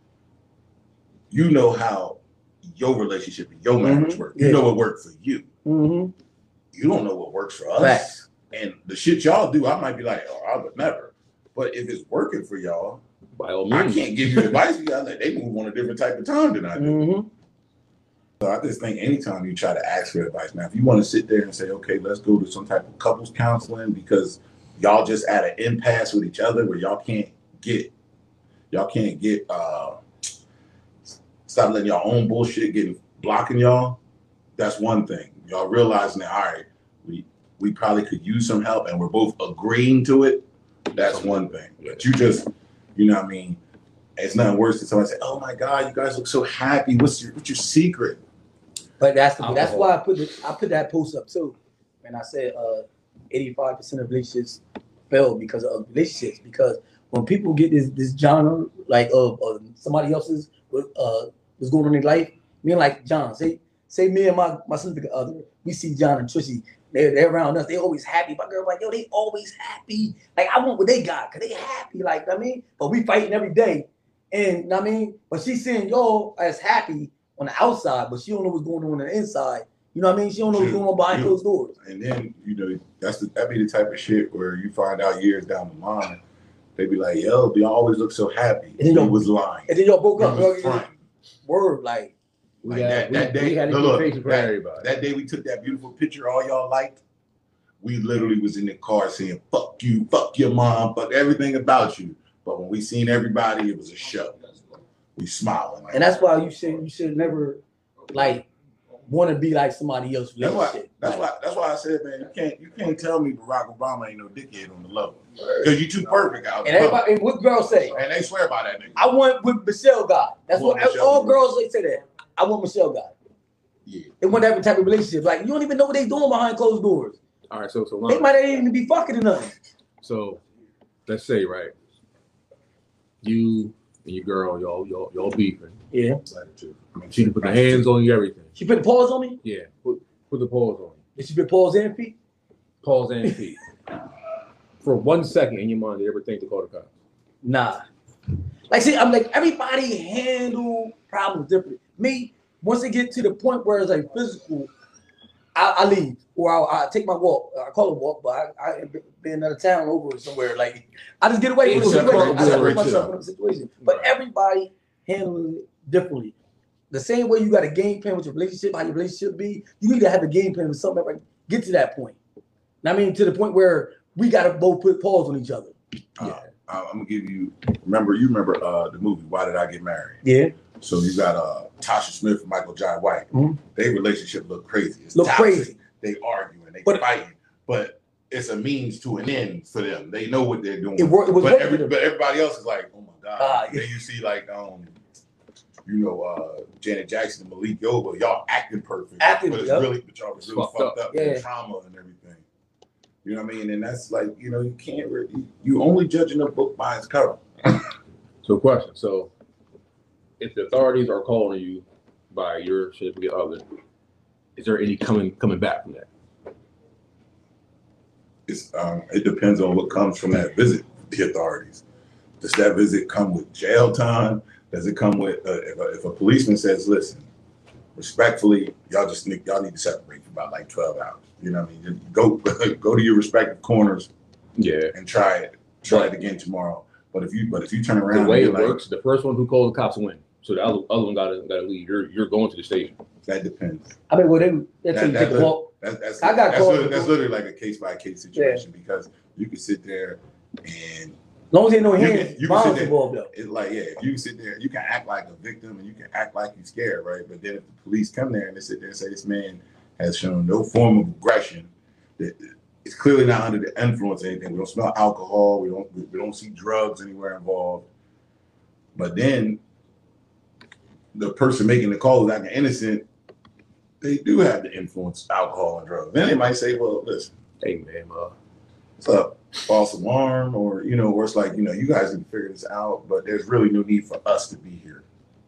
you know how your relationship and your marriage mm-hmm. work. You yeah. know what worked for you. Mm-hmm. You don't know what works for us. Facts. And the shit y'all do, I might be like, oh, I would never. But if it's working for y'all, by all means, I can't give you advice because like, they move on a different type of time than I do. Mm-hmm. So I just think anytime you try to ask for advice, now if you want to sit there and say, okay, let's go to some type of couples counseling because y'all just at an impasse with each other where y'all can't get, y'all can't get, uh, stop letting your own bullshit getting blocking y'all. That's one thing. Y'all realizing that, all right, we we probably could use some help and we're both agreeing to it. That's one thing. But you just, you know what I mean? It's nothing worse than somebody say, oh my God, you guys look so happy. What's your what's your secret? But that's the, that's why I put it, I put that post up too. And I said uh, eighty-five percent of relationships fail because of relationships. Because when people get this this genre like of uh, uh, somebody else's uh what's going on in their life, me and like John, say say me and my my significant other, we see John and Trishy, they're, they're around us, they always happy. My girl like, yo, they always happy. Like I want what they got, cause they happy, like I mean, but we fighting every day. And I mean, but she's seeing y'all as happy on the outside, but she don't know what's going on on the inside. You know what I mean? She don't know what's going on behind closed doors. And then, you know, that's the that be the type of shit where you find out years down the line, they be like, yo, they always look so happy. And then he was lying. And then y'all broke up. Word, like, like got, that, that we, day. We no, look, that, that day we took that beautiful picture all y'all liked. We literally was in the car saying, fuck you, fuck your mom, fuck everything about you. But when we seen everybody, it was a show. We smiling. Like and that's why you should you should never like want to be like somebody else. That's why. That's like, why. That's why I said, man, you can't you can't tell me Barack Obama ain't no dickhead on the level because you too perfect out there. And everybody, and what girls say? And they swear by that nigga. I want with Michelle God. That's what Michelle all God. Girls they say that. I want Michelle God. Yeah. They want every type of relationship. Like you don't even know what they doing behind closed doors. All right, so so they might not even be fucking or nothing. So let's say right, you and your girl, y'all y'all y'all beefing. Yeah. She can put the hands on you, everything. She put the paws on me? Yeah. Put put the paws on you. Did she put paws and feet? Paws and feet. For one second in your mind, did you ever think to call the cops? Nah. Like, see, I'm like, everybody handle problems differently. Me, once it get to the point where it's like physical, I, I leave. Or I, I take my walk. I call it a walk, but I, I been out of town over somewhere. Like, I just get away from the situation. I separate myself from the situation. But everybody handles it differently. The same way you got a game plan with your relationship, how your relationship be, you need to have a game plan with something like get to that point. I mean, to the point where we got to both put paws on each other. Uh, I'm gonna give you. Remember, you remember uh, the movie Why Did I Get Married? Yeah. So you got uh, Tasha Smith and Michael Jai White. Mm-hmm. Their relationship look crazy. It's look toxic. Crazy. They arguing, they but, fighting, but it's a means to an end for them. They know what they're doing. It, worked, it was but, every, but everybody else is like, oh my God. Uh, yeah. Then you see like, um, you know, uh, Janet Jackson and Malik Yoba, y'all acting perfect. Acting, but it's yep. really, but y'all was really Fucked fucked up. up, Yeah. and trauma and everything. You know what I mean? And that's like, you know, you can't really, you only judging a book by its cover. So, question. So, if the authorities are calling you by your significant other, is there any coming coming back from that? It's um, it depends on what comes from that visit with the authorities. Does that visit come with jail time? Does it come with uh, if, a, if a policeman says, "Listen, respectfully, y'all just need y'all need to separate for about like twelve hours." You know what I mean? Go go to your respective corners, yeah, and try it. Try it again tomorrow. But if you but if you turn around, the way it like, works, the first one who calls the cops win. So the other, other one gotta gotta leave. You're you're going to the station. That depends. I mean, well, they they That- tell you that take a look- walk. That, that's I got that's, called literally, that's before. literally like a case by case situation because you can sit there and As long as ain't no You hands, can- you can violence sit there. involved though. it's like, yeah, if you can sit there, you can act like a victim and you can act like you're scared, right? But then if the police come there and they sit there and say this man has shown no form of aggression, that it's clearly not under the influence of anything. We don't smell alcohol. We don't we don't see drugs anywhere involved. But then the person making the call is acting innocent. They do have the influence of alcohol and drugs. Then they might say, well, listen, Hey man, uh, what's up? False alarm, or you know, or it's like, you know, you guys need to figure this out, but there's really no need for us to be here.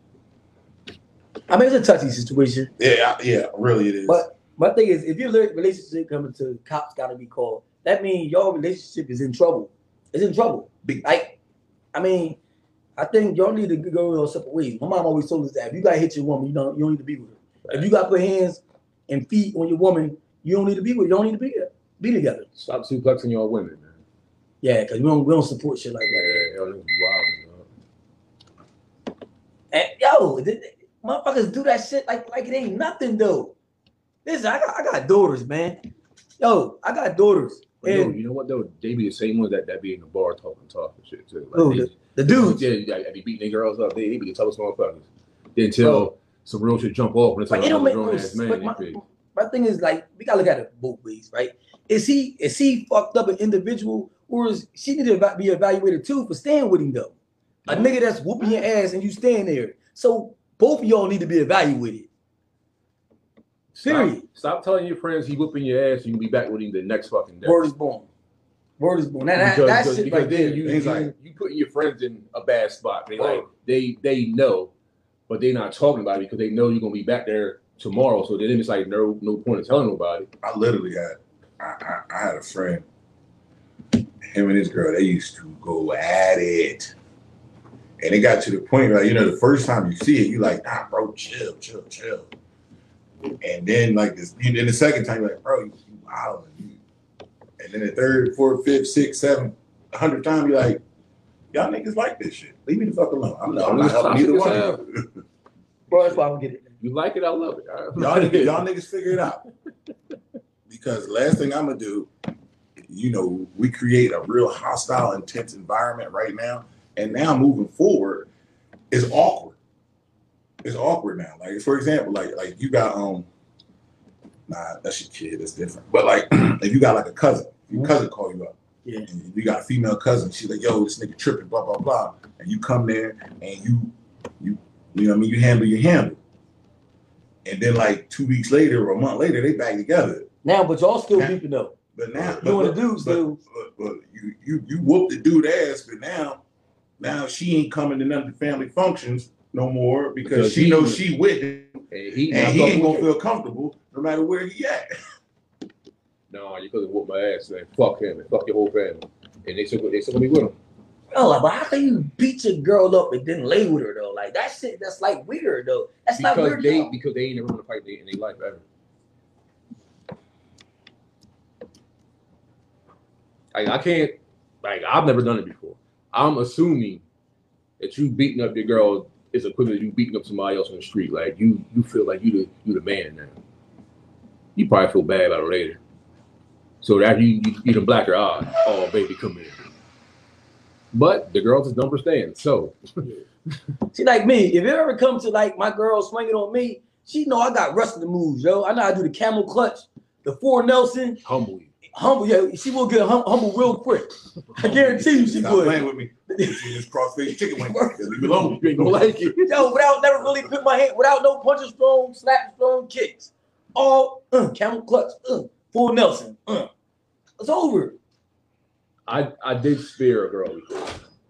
I mean, it's a touchy situation. Yeah, yeah, really it is. But my thing is, if your relationship coming to cops, got to be called. That means your relationship is in trouble. It's in trouble. Big- Like, I mean, I think y'all need to go your separate ways. My mom always told us that if you got to hit your woman, you don't you don't need to be with her. If you got to put hands and feet on your woman, you don't need to be with her. You don't need to be be together. stop suplexing your women, man. Yeah, because we don't we don't support shit like that. Yeah, y'all niggas be wild, And yo, th- th- motherfuckers do that shit like like it ain't nothing though. Listen, I got I got daughters, man. Yo, I got daughters. But yo, And you know what though? They be the same ones that, that be in the bar talking tough and shit too. Who, they, the, the dudes. yeah, they be beating their girls up. They, they be the toughest motherfuckers. Then until Oh. some real shit jump off and it's But like it don't make grown no ass sense. man. But my, they be- my thing is like we gotta look at it both ways, right? Is he is he fucked up an individual, or is she need to eva- be evaluated too for staying with him though? A nigga that's whooping your ass and you staying there. So both of y'all need to be evaluated. Period. Stop, stop telling your friends he whooping your ass. You can be back with him the next fucking day. Word is born. Word is born. Now, that, because that because, shit because right then there. you Things you, like- you putting your friends in a bad spot. They like Word. they they know, but they not talking about it because they know you're gonna be back there tomorrow. So then it's like no no point in telling nobody. I literally had, I, I, I had a friend, him and his girl, they used to go at it. And it got to the point where, you know, the first time you see it, you like, nah, bro, chill, chill, chill. And then like this, and then the second time you're like, bro, you, you wildin'. You. And then the third, fourth, fifth, sixth, seventh, hundredth time, you're like, y'all niggas like this shit. Leave me the fuck alone. I'm, I'm not helping either one of you. Bro, that's why I don't get it. You like it, I love it. I- Y'all niggas, y'all niggas figure it out. Because the last thing I'm gonna do, you know, we create a real hostile, intense environment right now. And now moving forward is awkward. It's awkward now. Like, for example, like like you got um nah, that's your kid, that's different. But like if you got like a cousin, your cousin call you up. Yeah. And you got a female cousin, she's like, yo, this nigga tripping, blah, blah, blah. And you come there and you you you know what I mean, you handle your handle. And then like two weeks later or a month later, they back together. Now, but y'all still Now- beefing though. But now, You but, wanna but, do but, still- but, but you you you whooped the dude ass, but now now she ain't coming to none of the family functions no more because, Because she he- knows she with him And he, and he I ain't thought- gonna feel comfortable no matter where he at. No, you couldn't whoop my ass, man. Fuck him and fuck your whole family. And they still they still gonna be with him. Oh, but how can you beat your girl up and then lay with her though? Like that shit, that's like weird though. That's not Because weird. they though. because they ain't never gonna fight in their life ever. Like I can't like I've never done it before. I'm assuming that you beating up your girl is equivalent to you beating up somebody else on the street. Like you you feel like you the you the man now. You probably feel bad about it later. So that you you, you done black her eye. Oh baby, come here. But the girl just don't understand. So See, like me, if it ever comes to like my girl swinging on me, she know I got wrestling moves, yo. I know how to do the camel clutch, the four Nelson. humble you. humble. Yeah, she will get hum- humble real quick. I guarantee you, she Stop would. playing with me. See this crossface chicken wing. Leave me alone. You ain't gonna like it. Yo, without never really put my hand, without no punches thrown, slaps thrown, kicks, all uh, camel clutch, uh, full Nelson. Uh. It's over. I I did spear a girl before.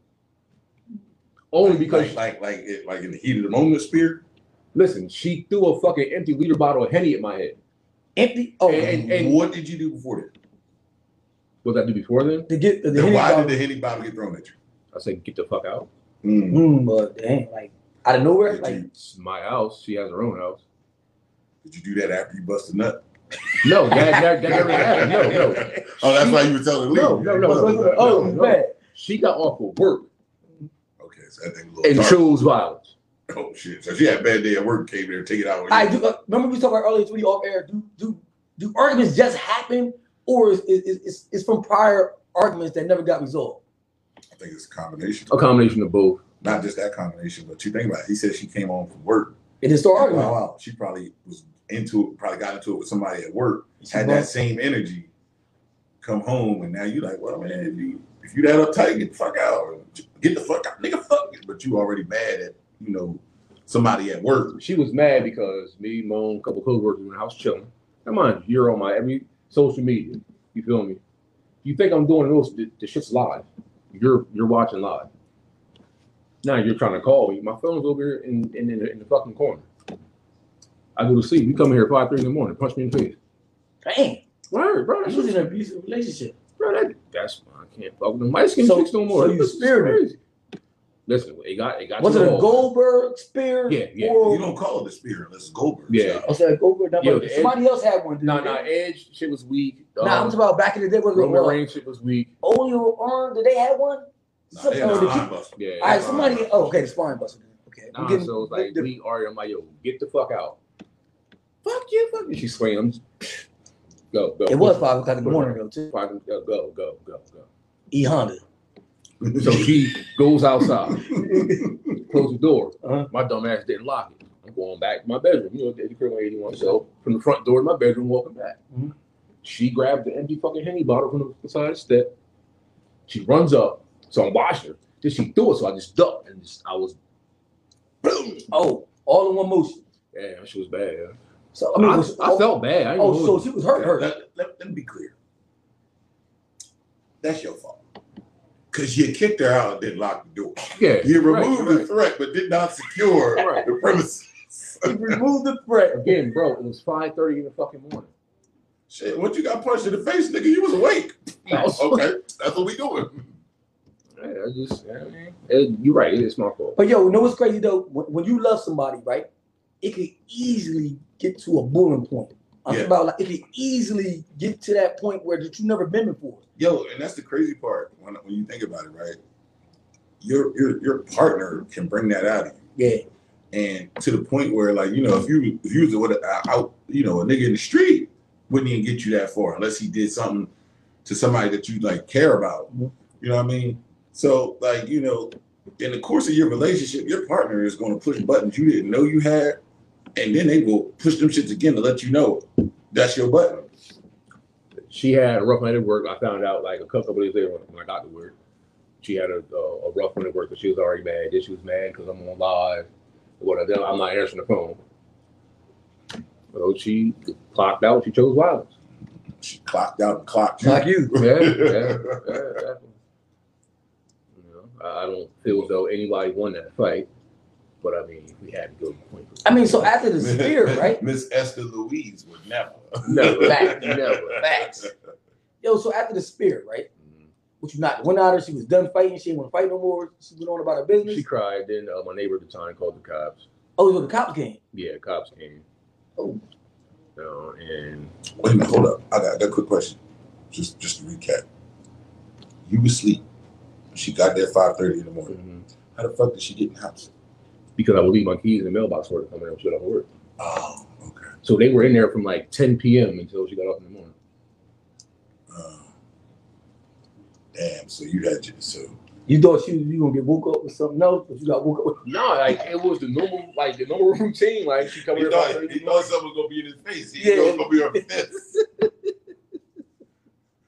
Only because like like like, it, like in the heat of the moment, spear. Listen, she threw a fucking empty liter bottle of Henny at my head. Empty. Oh, And, and, and what did you do before that? What did I do before then? To get the, the Then Henny why bottle. did the Henny bottle get thrown at you? I said, get the fuck out. Mm. Mm, but dang, like out of nowhere, Did, like you, It's my house. She has her own house. did you do that after you busted nut? No, that, that, that never happened. No, no. Oh, that's why you were telling her to No, leave. no, no, oh, no, oh, no, no. man. She got off of work Okay, so that thing a little and dark. chose violence. Oh shit! So she had a bad day at work. Came there, take it out. on I you. do. Uh, remember we talked about earlier, Tweety, off air. Do do do arguments just happen, or is is is is from prior arguments that never got resolved? I think it's a combination. A combination of both. Not just that combination, but you think about it. He said she came home from work. It is still Wow, argument. wow. She probably was into it. Probably got into it with somebody at work. She Had bumped. that same energy. Come home and now you like, well, man, if you if you that uptight, get the fuck out. Or get the fuck out, nigga. Fuck it. But you already mad at you know somebody at work. She was mad because me, Moan, a couple co-workers in the house chilling. Come on, you're on my every social media. You feel me? You think I'm doing those? The, the shit's live. You're you're watching live. Now you're trying to call me. My phone's over here in in, in, the, in the fucking corner. I go to sleep. You come here at five thirty in the morning, punch me in the face. Dang, Word, bro. she was in an abusive relationship. Bro, that, that's I can't fuck with them. My skin So- chicks no more. so you This is speared her? crazy. Listen, it got it got Was you it a all. Goldberg spear? Yeah, yeah. Or, You don't call it a spear unless it's Goldberg. Yeah. I said Goldberg. Not Yo, but the somebody else had one. Nah, didn't nah, they? Edge shit was weak. Nah, I'm Um, talking about back in the day. Was it Roman uh, Reigns shit was weak. only arm? Did they have one? Nah, Some- they oh, had did a you- line buster. Yeah. All right, somebody. Oh, okay, the spine buster. Okay, Nah, we're getting- so it's like the- we are. I'm like, yo, get the fuck out. Fuck you, fuck you. She slams. Go, go. It was five o'clock in the morning though too. Five, go, go, go, go, go. E Honda. So she goes outside, close the door. Uh-huh. My dumb ass didn't lock it. I'm going back to my bedroom. You know, the crib on eighty-one. So from the front door to my bedroom, walking back. Mhm. She grabbed the empty fucking Henny bottle from the side of the step. She runs up. So I'm watching her. Then she threw it. So I just ducked and just, I was, boom. Oh, all in one motion. Yeah, she was bad. Yeah. So I mean, I, was, I felt bad. I ain't Oh, gonna so hold she was hurt. Hurt. Let, let, let me be clear. That's your fault. Because you kicked her out and didn't lock the door. you. Yeah. You removed right, the threat but did not secure Right. the premises. He removed the threat. Again, bro, it was five thirty in the fucking morning. Shit, once you got punched in the face, nigga, you was awake. I was- Okay, that's what we doing. Yeah, I just, I mean, it- you're right. It's my fault. But yo, you know what's crazy though? When, when you love somebody, right? It could easily get to a boiling point. I'm Yeah. talking about like it could easily get to that point where that you never been before. Yo, and that's the crazy part when, when you think about it, right? Your your your partner can bring that out of you. Yeah. And to the point where, like, you know, if you if you was with a, out, you know, a nigga in the street wouldn't even get you that far unless he did something to somebody that you like care about. Mhm. You know what I mean? So, like, you know, in the course of your relationship, your partner is going to push buttons you didn't know you had, and then they will push them shits again to let you know that's your button. She had a rough night at work. I found out like a couple of days later when, when I got to work. She had a, a, a rough one at work, but she was already mad. Then she was mad because I'm on live. Whatever. I'm not answering the phone. So she clocked out. She chose violence. She clocked out and clocked you. Like you. Yeah, yeah, yeah, definitely. You know, I, I don't feel as though anybody won that fight, but I mean, we had to go point. I mean, so after the spear, right? Miss Esther Louise would never. Never, Fact. never. Facts. Yo, so after the spear, right? Which you not went out her, she was done fighting, she didn't want to fight no more. She went on about her business. She cried. Then uh, my neighbor at the time called the cops. Oh, so the cops came. Yeah, cops came. Oh. You know, and Wait a minute, hold up. I got, I got a quick question. Just just to recap. You was asleep. She got there five thirty in the morning. mhm. How the fuck did she get in the house? because I would leave my keys in the mailbox for her to come in and shit off work. Oh, okay. So they were in there from like ten p.m. until she got off in the morning. Oh. Damn, so you had to, so. You thought she was you gonna get woke up with something else, but you got woke up with No, like it was the normal, like the normal routine. Like she come He here. thought, about he thought something was going to be in his face. He Yeah. thought it was going to be her fist.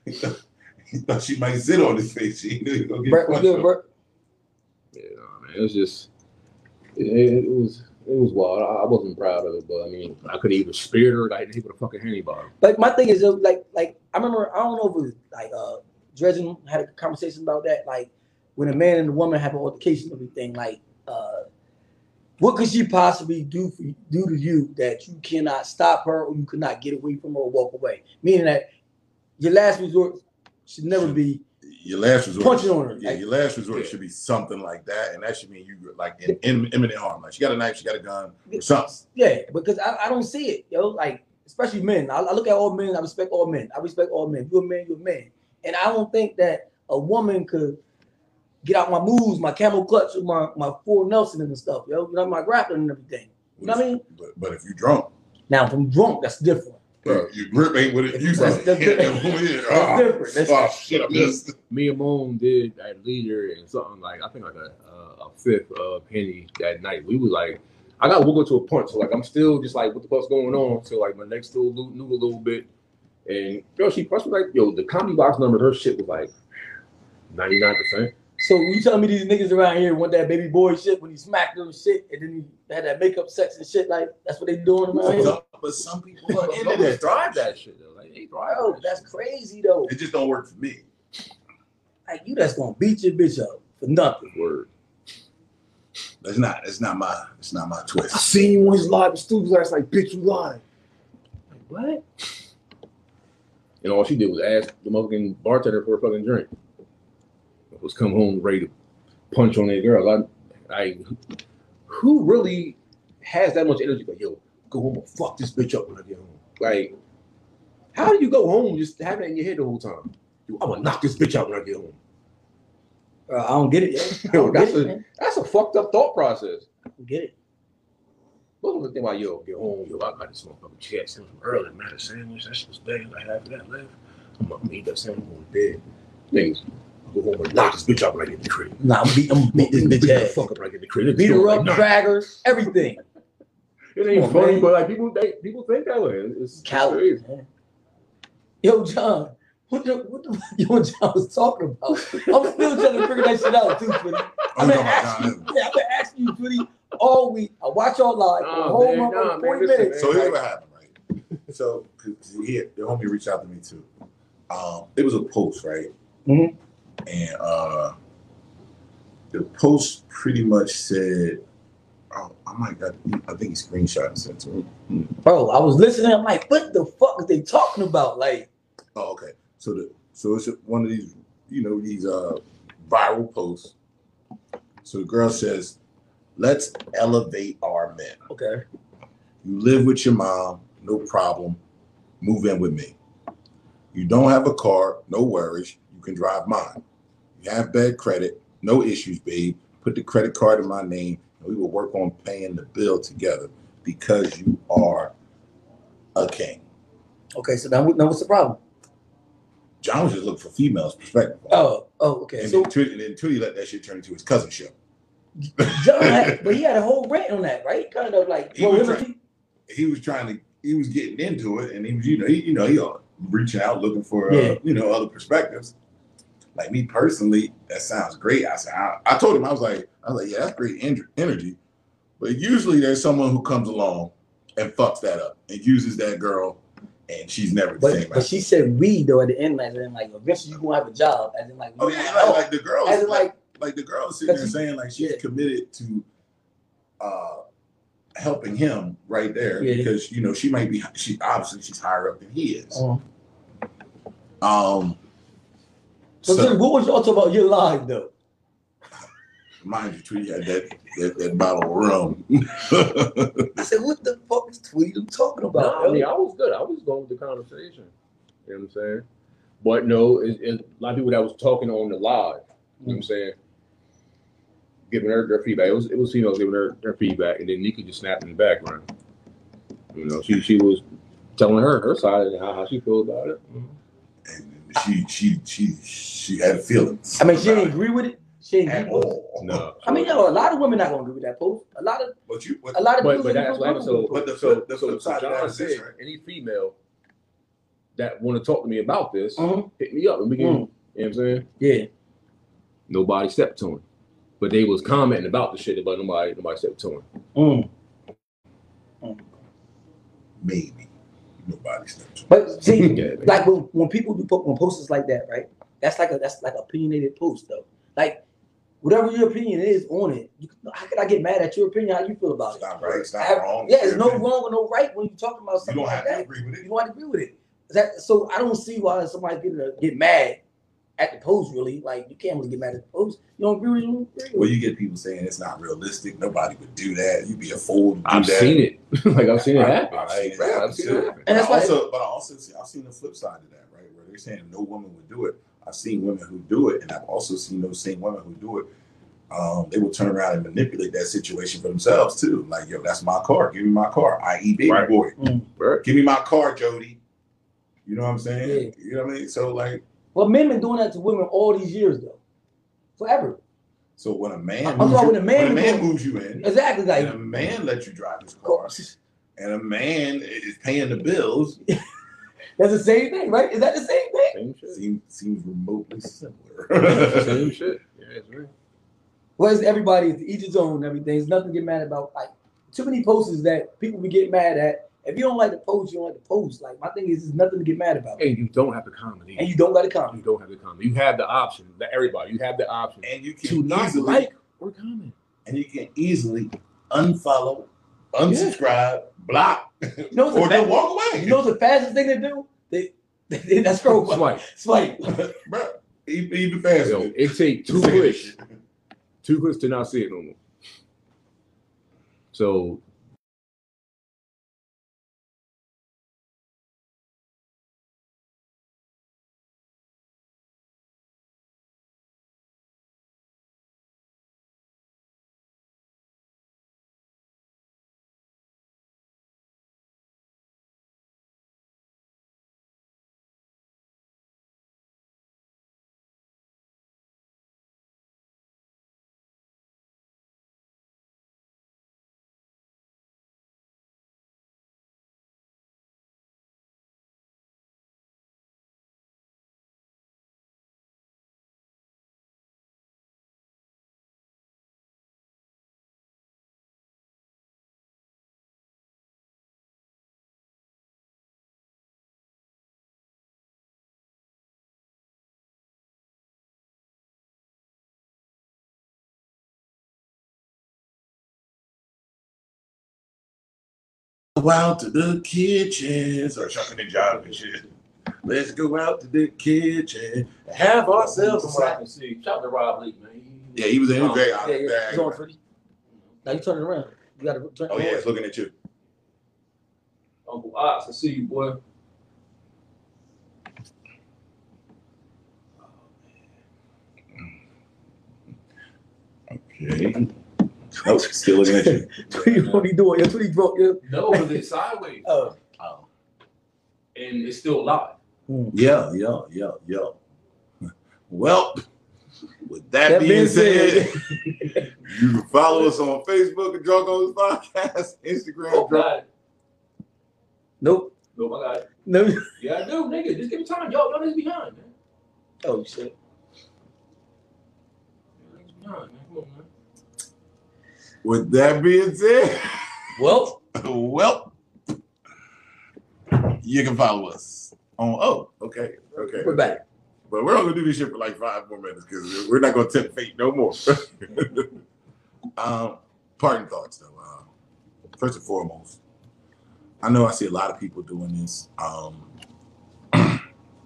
he thought she might sit on his face. She knew he was gonna get Brett was punched. good, Brett. Yeah, no, man, it was just it, it was it was wild. I, I wasn't proud of it, but I mean, I could either spear her or I hit her with a fucking handy bottle. Like my thing is though, like like I remember I don't know if it was like uh Dredgen had a conversation about that, like when a man and a woman have an altercation and everything, like uh what could she possibly do for you, do to you that you cannot stop her or you could not get away from her or walk away? Meaning that your last resort should never be Your last resort, punching on her. Yeah, Like, your last resort should be something like that, and that should mean you like in, in imminent harm. Like she got a knife, she got a gun, or something. yeah, because I, I don't see it, yo. Like especially men. I, I look at all men. I respect all men. I respect all men. You're a man. You're a man. And I don't think that a woman could get out my moves, my camel clutch, with my my full Nelson and stuff, yo. You know, my grappling and everything. You know what I mean? But, but if you're drunk, now if I'm drunk, that's different. bro, your grip ain't what it used to That's, that's, be. different. Oh, That's different. That's oh shit, I missed. Me and Moan did at Leader and something like I think like a uh, a fifth of Henny that night. We was like, I got woke up to a punch, so like I'm still just like, what the fuck's going on? So like my neck still knew, knew a little bit, and girl, she punched me like, yo, the comedy box number, her shit was like ninety-nine percent. So you telling me these niggas around here want that baby boy shit when he smacked them and shit, and then he had that makeup sex and shit, like that's what they doing around here? Some- But some people are into They that. drive that shit though. Like they drive. Bro, that that's shit. crazy though. It just don't work for me. Like you that's gonna beat your bitch up for nothing. Word. That's not. It's not my. It's not my I twist. seen you on his live in studio last night, bitch, you lied. Like, what? And all she did was ask the motherfucking bartender for a fucking drink. Was come home ready to punch on that girl. I, I, who really has that much energy? Like, yo, go home and fuck this bitch up when I get home. Like, how do you go home just having it in your head the whole time? Yo, I'm gonna knock this bitch out when I get home. Uh, I don't get it yet. I Yo, don't that's get it, a man. that's a fucked up thought process. I don't get it. Most of the thing about yo, get home, yo, I got this motherfucking check sandwich from early, man, a sandwich, that shit was bad, like half of that left. I'm gonna eat that sandwich on the bed. Niggas, go home and knock this bitch out when I get in the crib. Nah, I'm beat, I'm beat this Beat bitch the ass. fuck up when I get in the crib. Beat her up, Like, drag her, everything. it ain't Come on, funny, man. but like people, they, people think that way. It's, it's Coward, crazy. man. Yo, John, what the what the fuck you and John was talking about? I'm still trying to figure that shit out too, Twitty. I'm I've been talking about asking, John yeah, I've been asking you, Twitty, all week. I watch y'all live for a Nah, whole man, month, nah, like man, forty listen, minutes. So here's what happened, right? So cause he, the homie reached out to me too. Um, it was a post, right? Mhm. And uh, the post pretty much said, oh, I might got, I think he screenshot and sent to me. Bro, I was listening. I'm like, what the fuck is they talking about? Like, Oh, okay. So the so it's one of these, you know, these uh viral posts. So the girl says, "Let's elevate our men. okay, You live with your mom, no problem. Move in with me. You don't have a car, no worries. You can drive mine. You have bad credit, no issues, babe. Put the credit card in my name, and we will work on paying the bill together because you are a king." okay. So now, now what's the problem? John was just looking for females' perspective. Oh, oh, okay. And So then Twitty, and then Twitty let that shit turn into his cousin show. John, had, but he had a whole rant on that, right? Kind of like, He well, was him trying- and He was trying to, he was getting into it, and he was, you know, he, you know, he uh, reaching out looking for, uh, Yeah. you know, other perspectives. Like me personally, that sounds great. I said, I, I told him, I was like, I was like, yeah, that's great en- energy, but usually there's someone who comes along and fucks that up and uses that girl, and she's never the But, same. but she said we though at the end, like, and like eventually you gonna have a job, as in like, oh we yeah, gonna like, help. like the girl, as in like, like, like the girl is sitting there Cause he- saying like she's yeah. committed to uh helping him right there Yeah. because you know she might be she obviously she's higher up than he is. um, Um so, so, Jim, what was y'all talking about your live though? mind you, Tweety had that, that that bottle of rum. I said, what the fuck is Tweety talking about? Nah, I mean, yo? I was good. I was going with the conversation. You know what I'm saying? But no, it, it, a lot of people that was talking on the live. You know what I'm saying? Giving her their feedback. It was it was females giving her their feedback, and then Nika just snapped in the background. You know, she she was telling her her side and how, how she feels about it. And she she she she had feelings. I mean, she about didn't it agree with it. She didn't at agree with it. all. No, I mean, yo, a lot of women not gonna agree with that post. A lot of But you but, a lot of but dudes but ain't that's gonna what happened. agree with So it. But the so flip- the so, flip so side of John that is said this, right? any female that want to talk to me about this, Mhm. hit me up and we can. Mm. You know what I'm saying? Yeah. Nobody stepped to him, but they was commenting about the shit, but nobody nobody stepped to him. Mm. Maybe nobody stepped to him. But see, Yeah, man. like when, when people do put when posters like that, right? That's like a that's like an opinionated post though. Like whatever your opinion is on it, you, how could I get mad at your opinion? How you feel about It's it? not right. It's not Have- wrong. Yeah, it's no Everything. wrong or no right when you're talking about You something don't like have to that. agree with it. You don't have to agree with it. That, so I don't see why somebody get to get mad at the post. Really, like you can't really get mad at the post. You don't agree with it. You don't agree with Well, it. you get people saying it's not realistic. Nobody would do that. You'd be a fool to do I've that. seen it. Like I've seen it I- happen. I've seen Like, it right, happen I've seen too. it happen. And But that's I why- also, but I also see, I've seen the flip side of that, right? Where they're saying no woman would do it. I've seen women who do it, and I've also seen those same women who do it. Um, they will turn around and manipulate that situation for themselves too. Like, yo, that's my car. Give me my car. I E baby Right. boy. Mm. Right. Give me my car, Jody. You know what I'm saying? Yeah. You know what I mean? So like, Well, men been doing that to women all these years though, forever. so when a man, I'm moves talking you, when a man when a man moves- moves you in, Exactly, like and a man lets you drive his car, and a man is paying the bills, that's the same thing, right? Is that the same thing? Same shit. seems seems remotely similar. Same shit. Yeah, it's right. Well, it's everybody, it's each his own and everything. There's nothing to get mad about. Like too many posts that people be getting mad at. If you don't like the post, you don't like the post. Like my thing is, there's nothing to get mad about. And you don't have to comment. And you don't got to You comment. don't have to comment. You have the option. That everybody, you have the option And you to can not easily like or comment. and you can easily unfollow, unsubscribe, block, You know what's or the just fa- walk away. You know what's the fastest thing to do? They, they, that's scroll button. Swipe. Swipe. Bro, even, even faster. Yo, it take two clicks, two clicks to not see it no more. So Go out to the kitchen. Start shucking the job and shit. Let's go out to the kitchen. Have ourselves a From what I side. can see, shout out to Rob Lee, man. He- Yeah, he was in his Um, great. Yeah, yeah. It's on Freddie. Now you turn it around. You got to turn. Oh yeah, it's looking at you. Uncle Ox, I see you, boy. Okay. Nope, still looking at you. What are you doing? That's what he broke. Yeah. No, but it's sideways, Oh. Oh. and it's still live. Yeah, yeah, yeah, yeah. Well, with that, That being being said, said- you can follow us on Facebook at Drunk on This Podcast, Instagram, Oh, Drunk. got it. Nope. Nope, I got it. No. Yeah, I do, nigga. Just give me time. Y'all, y'all niggas behind, man. Oh shit. Y'all niggas behind, man. Come on, man. With that being said, Well, well, you can follow us on. Oh, okay, okay. we're back. But we're only gonna do this shit for like five more minutes because we're not gonna tempt fate no more. um, parting thoughts though. Uh, first and foremost, I know I see a lot of people doing this, um, and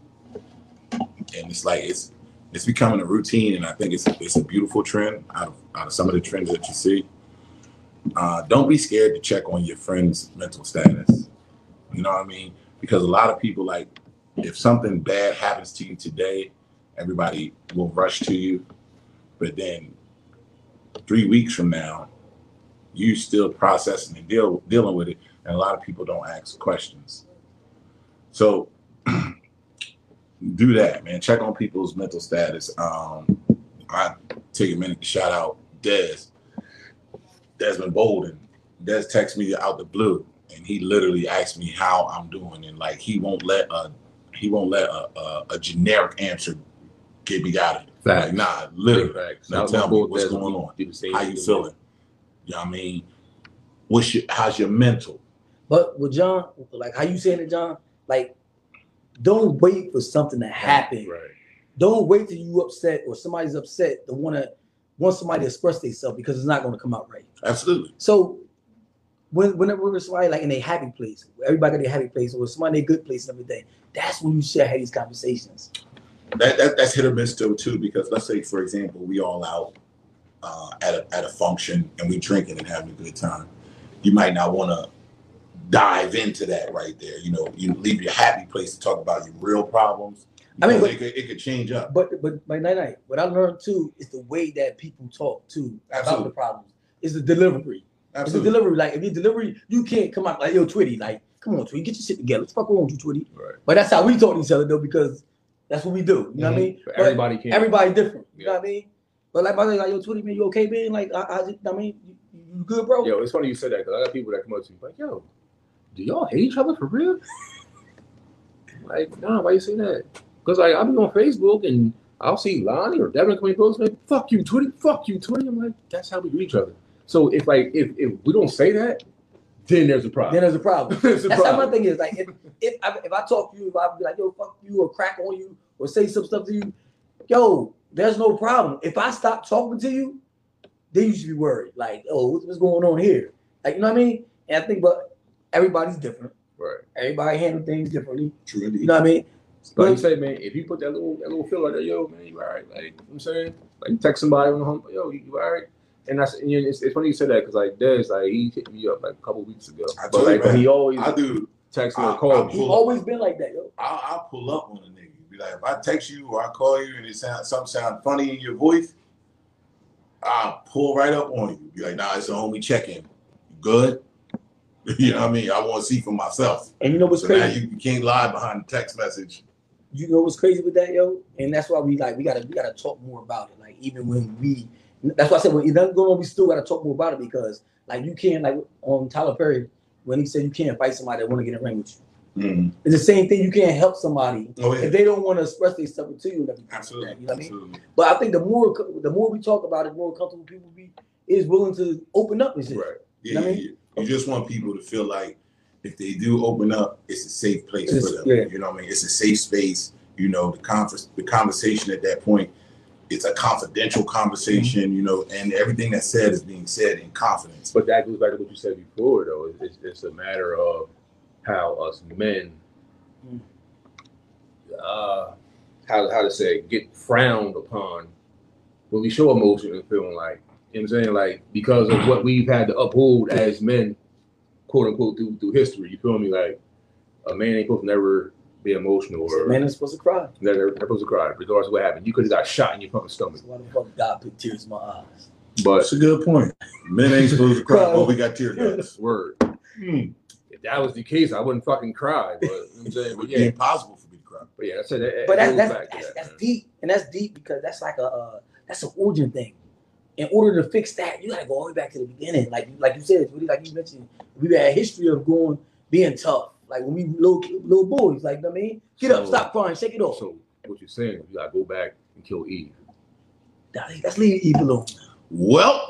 it's like it's it's becoming a routine, and I think it's it's a beautiful trend out of out of some of the trends that you see. Uh, don't be scared to check on your friend's mental status. You know what I mean? Because a lot of people, like, if something bad happens to you today, everybody will rush to you. But then three weeks from now, you still processing and deal dealing with it, and a lot of people don't ask questions. So do that, man. Check on people's mental status. Um, I take a minute to shout out Des. Desmond Bolden. Des texted me out the blue, and he literally asked me how I'm doing, and like he won't let a, he won't let a, a, a generic answer get me out of it. Facts. Like, nah, literally. Facts. Now Now, tell me both what's dads going do- on. do the same How thing you to feeling? You know what I mean? What's your, how's your mental? But with John, like how you saying it, John, like don't wait for something to happen. Right. Don't wait till you upset or somebody's upset to want to want somebody to express themselves because it's not going to come out right. Absolutely. So when whenever it's somebody like in a happy place, everybody got a happy place, or somebody in a good place and everything, that's when you should have these conversations. That, that that's hit or miss though too, because let's say for example we all out uh, at a at a function and we drinking and having a good time. You might not want to dive into that right there. You know, you leave your happy place to talk about your real problems. I mean, because but- it could, it could change up. But but by night night, what I learned too is the way that people talk too about Absolutely. the problems. Is the delivery. It's the Absolutely. delivery. Like if you delivery, you can't come out like yo Twitty. Like come on Twitty, get your shit together. Let's fuck on you Twitty. Right. But that's how we talk to each other though, because that's what we do. You know what I mean? But everybody can't. Everybody different. You Yeah. know what I mean? But like my like yo Twitty, man, you okay, man? Like I, I, I mean, you, you good, bro? Yo, it's funny you said that because I got people that come up to me like, yo, do y'all hate each other for real? Like, nah, why you say that? Because like I'll be on Facebook and I'll see Lonnie or Devin coming post like, fuck you, Twitty, fuck you, Twitty. I'm like, that's how we greet each other. So if like if, if we don't say that, then there's a problem. Then there's a problem. There's a That's how problem. my thing is. Like if if I, if I talk to you, if I be like yo fuck you or crack on you or say some stuff to you, yo, there's no problem. If I stop talking to you, then you should be worried. Like oh, what's, what's going on here? Like you know what I mean? And I think, but everybody's different. Right. Everybody handle things differently. True You indeed. know what I mean? Like you say, man, if you put that little that little feel like that, yo, man, you all right? Like, you know what I'm saying? Like, you text somebody on the home, yo, you, you all right? And that's and it's, it's funny you said that because like Des, like he hit me up like a couple weeks ago. I But told you, like man, he always I do. text me I- or call I- me. He's always been like that, yo. I'll, I'll pull up on a nigga. Be like, if I text you or I call you and it sound something sound funny in your voice, I'll pull right up on you. Be like, nah, it's a homie check-in. You good? You know what I mean? I want to see for myself. And you know what's So now crazy? you, you can't lie behind the text message. You know what's crazy with that, yo? And that's why we like we gotta we gotta talk more about it. Like even when we, that's why I said when it doesn't go on, we still gotta talk more about it because like you can't like on Tyler Perry when he said you can't fight somebody that want to get in a ring with you. Mm-hmm. It's the same thing. You can't help somebody Oh, yeah. if they don't want to express themselves to you. And everything like Absolutely. that, you know what I mean? Absolutely. But I think the more the more we talk about it, the more comfortable people be is willing to open up and shit. Right. Yeah, know what I you, you just want people to feel like if they do open up, it's a safe place It's- for them. yeah. You know what I mean? It's a safe space. You know, the conference, the conversation at that point, it's a confidential conversation, Mm-hmm. you know, and everything that's said is being said in confidence. But that goes back to what you said before, though. It's, it's, it's a matter of how us men, uh, how how to say, it, get frowned upon when we show emotion and feeling like, you know what I'm saying, like because of what we've had to uphold as men, quote unquote, through through history. You feel me? Like a man ain't supposed to never be emotional or Man is supposed to cry. never, never supposed to cry, regardless of what happened. You could have got shot in your fucking stomach. So why the fuck God put tears in my eyes? But That's a good point. Men ain't supposed to cry, but we got tear ducts. word, Hmm. if that was the case, I wouldn't fucking cry. But you know what I'm saying, It but would yeah. be impossible for me to cry. But yeah, that's it. But That, that's that goes that's back to that's, that, that's man. deep, and that's deep because that's like a uh, that's an origin thing. In order to fix that, you gotta go all the way back to the beginning. Like like you said, really, like you mentioned, we had a history of going being tough. Like when we little little boys, like you know what I mean, get up, So- stop crying, shake it off. So what you're saying, you gotta go back and kill Eve. Let's leave Eve alone. Well,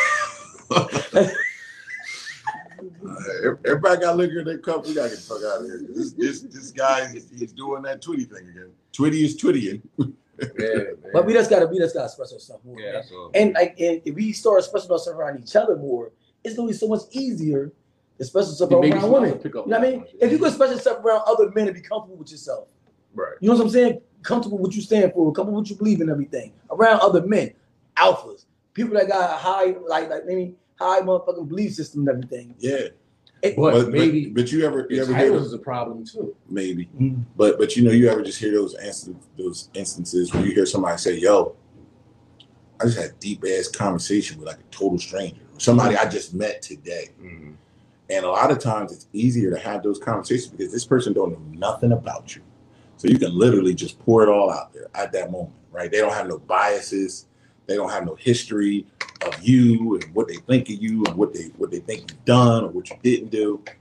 everybody got liquor in their cup. We gotta get the fuck out of here. This this, this guy, he's doing that Twitty thing again. Twitty is Twittying. Yeah, man. But we just gotta we just gotta express ourselves more. yeah, man. that's all. And like and if we start expressing ourselves around each other more, it's gonna be so much easier to express yourself It makes around you women. pick up You know what I on mean? that. If you can express yourself around other men and be comfortable with yourself. Right. You know what I'm saying? Comfortable with what you stand for, comfortable with what you believe in, everything. Around other men, alphas, people that got a high, like, like maybe high motherfucking belief system and everything. Yeah, It- But, but maybe but, but you ever you his ever hear titles those, is a problem too. maybe, Mm. but but you know you ever just hear those inst- those instances where you hear somebody say, "Yo, I just had a deep ass conversation with like a total stranger, or somebody I just met today." Mm-hmm. And a lot of times it's easier to have those conversations because this person don't know nothing about you. So you can literally just pour it all out there at that moment, right? They don't have no biases. They don't have no history of you and what they think of you and what they what they think you've done or what you didn't do.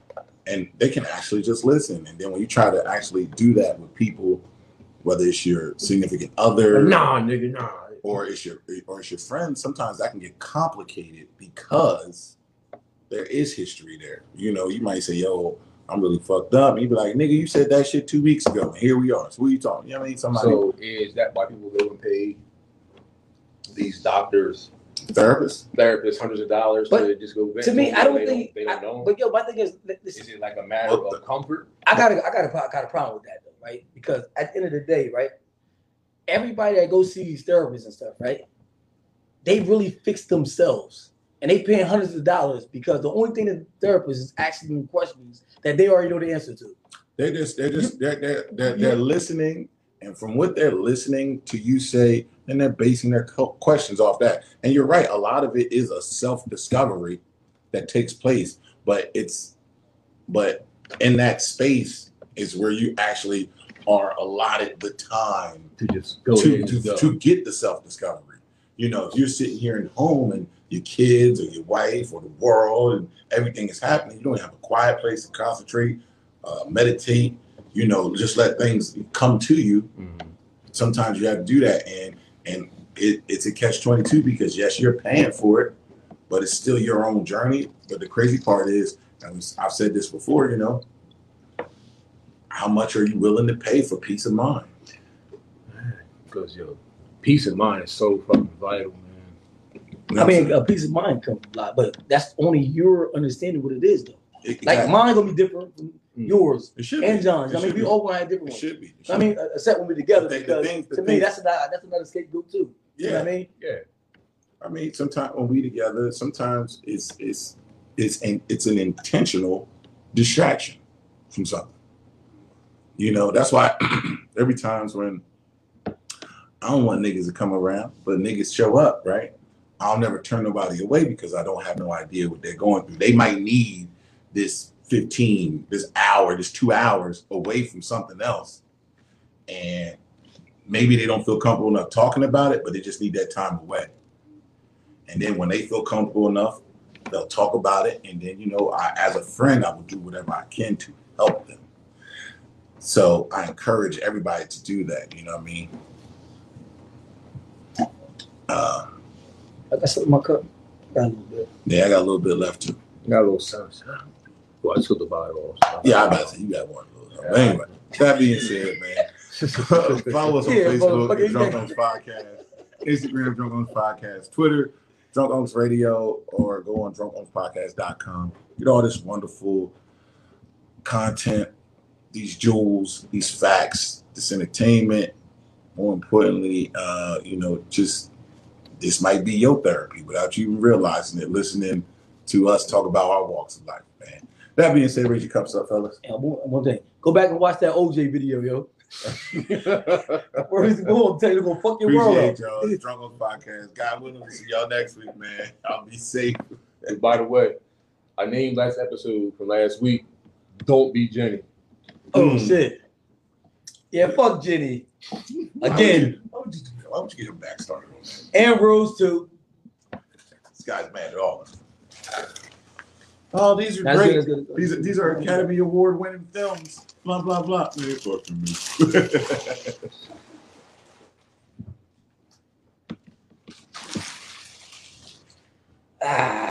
and they can actually just listen. And then when you try to actually do that with people, whether it's your significant other, nah, nigga, nah, or it's your or it's your friend, sometimes that can get complicated because there is history there. You know, you might say, "Yo, I'm really fucked up." And you be like, "Nigga, you said that shit two weeks ago, and here we are." So what are you talking? You know what I mean? Somebody. So is that why people go and pay these doctors, therapists, therapists, hundreds of dollars But to just go vent? To me, I don't they think. don't, they don't I- know. But yo, my thing is, this, Is it like a matter What the- of comfort? I got a, I got a, I got a problem with that though, right? Because at the end of the day, right, everybody that goes see these therapists and stuff, right, they really fix themselves, and they paying hundreds of dollars because the only thing that the therapist is asking them questions that they already know the answer to. They're just they're just they're they're they're, Yeah. they're listening, and from what they're listening to you say, then they're basing their co- questions off that. And you're right, a lot of it is a self-discovery that takes place, but it's but in that space is where you actually are allotted the time To just go to, in to, and go. to get the self-discovery. You know, if you're sitting here at home and your kids or your wife or the world and everything is happening, you don't have a quiet place to concentrate, uh, meditate, you know, just let things come to you. Mhm. Sometimes you have to do that. And and it, it's a catch twenty-two because yes, you're paying for it, but it's still your own journey. But the crazy part is, and I've said this before, you know, how much are you willing to pay for peace of mind? Because yo, peace of mind is so fucking vital, man. You know I what I'm mean, saying? a peace of mind comes a lot, but that's only your understanding what it is, though. It- Like it- mine gonna be different from Mm. yours it should and be. John's. It I mean, should we be. all gonna have It different ones. should be. It I should mean, a set when we together The thing- the because things- the to me things- that's another that's another scapegoat too. You know what I mean? Yeah. I mean, sometimes when we together, sometimes it's it's it's an it's an intentional distraction from something. You know, that's why every times when I don't want niggas to come around, but niggas show up, right? I'll never turn nobody away because I don't have no idea what they're going through. They might need this fifteen, this hour, this two hours away from something else. And maybe they don't feel comfortable enough talking about it, but they just need that time away. And then when they feel comfortable enough, they'll talk about it. And then, you know, I, as a friend, I will do whatever I can to help them. So I encourage everybody to do that. You know what I mean? Uh, I got something in my cup. Got a little bit. yeah, I got a little bit left too. Got a little sense. Well, I took the bottle off. Yeah, I about to say you got one. But anyway, that being said, man, follow us on Yeah, Facebook, motherfucker, Drunk yeah. Unks Podcast, Instagram, Drunk Unks Podcast, Twitter, Drunk Unks Radio, or go on drunk unks podcast dot com. Get all this wonderful content, these jewels, these facts, this entertainment. More importantly, uh, you know, just this might be your therapy without you even realizing it, listening to us talk about our walks of life, man. That being said, raise your cups up, fellas. And one, one thing, go back and watch that O J video, yo. Where he's going, tell you they're gonna fuck your world up. Appreciate y'all. Drunk Unks Podcast. God willing, see y'all next week, man. Y'all be safe. And by the way, I named last episode from last week, Don't Be Jenny. Oh Mm. shit. Yeah, fuck Jenny. Why would Again, you- Why would you, why would you get him back started on that? and Rose too. This guy's mad at all of us. Oh, these are That's great. good, that's good. These are these are Academy Award winning films. Blah blah blah. Man, fuck me. Ah.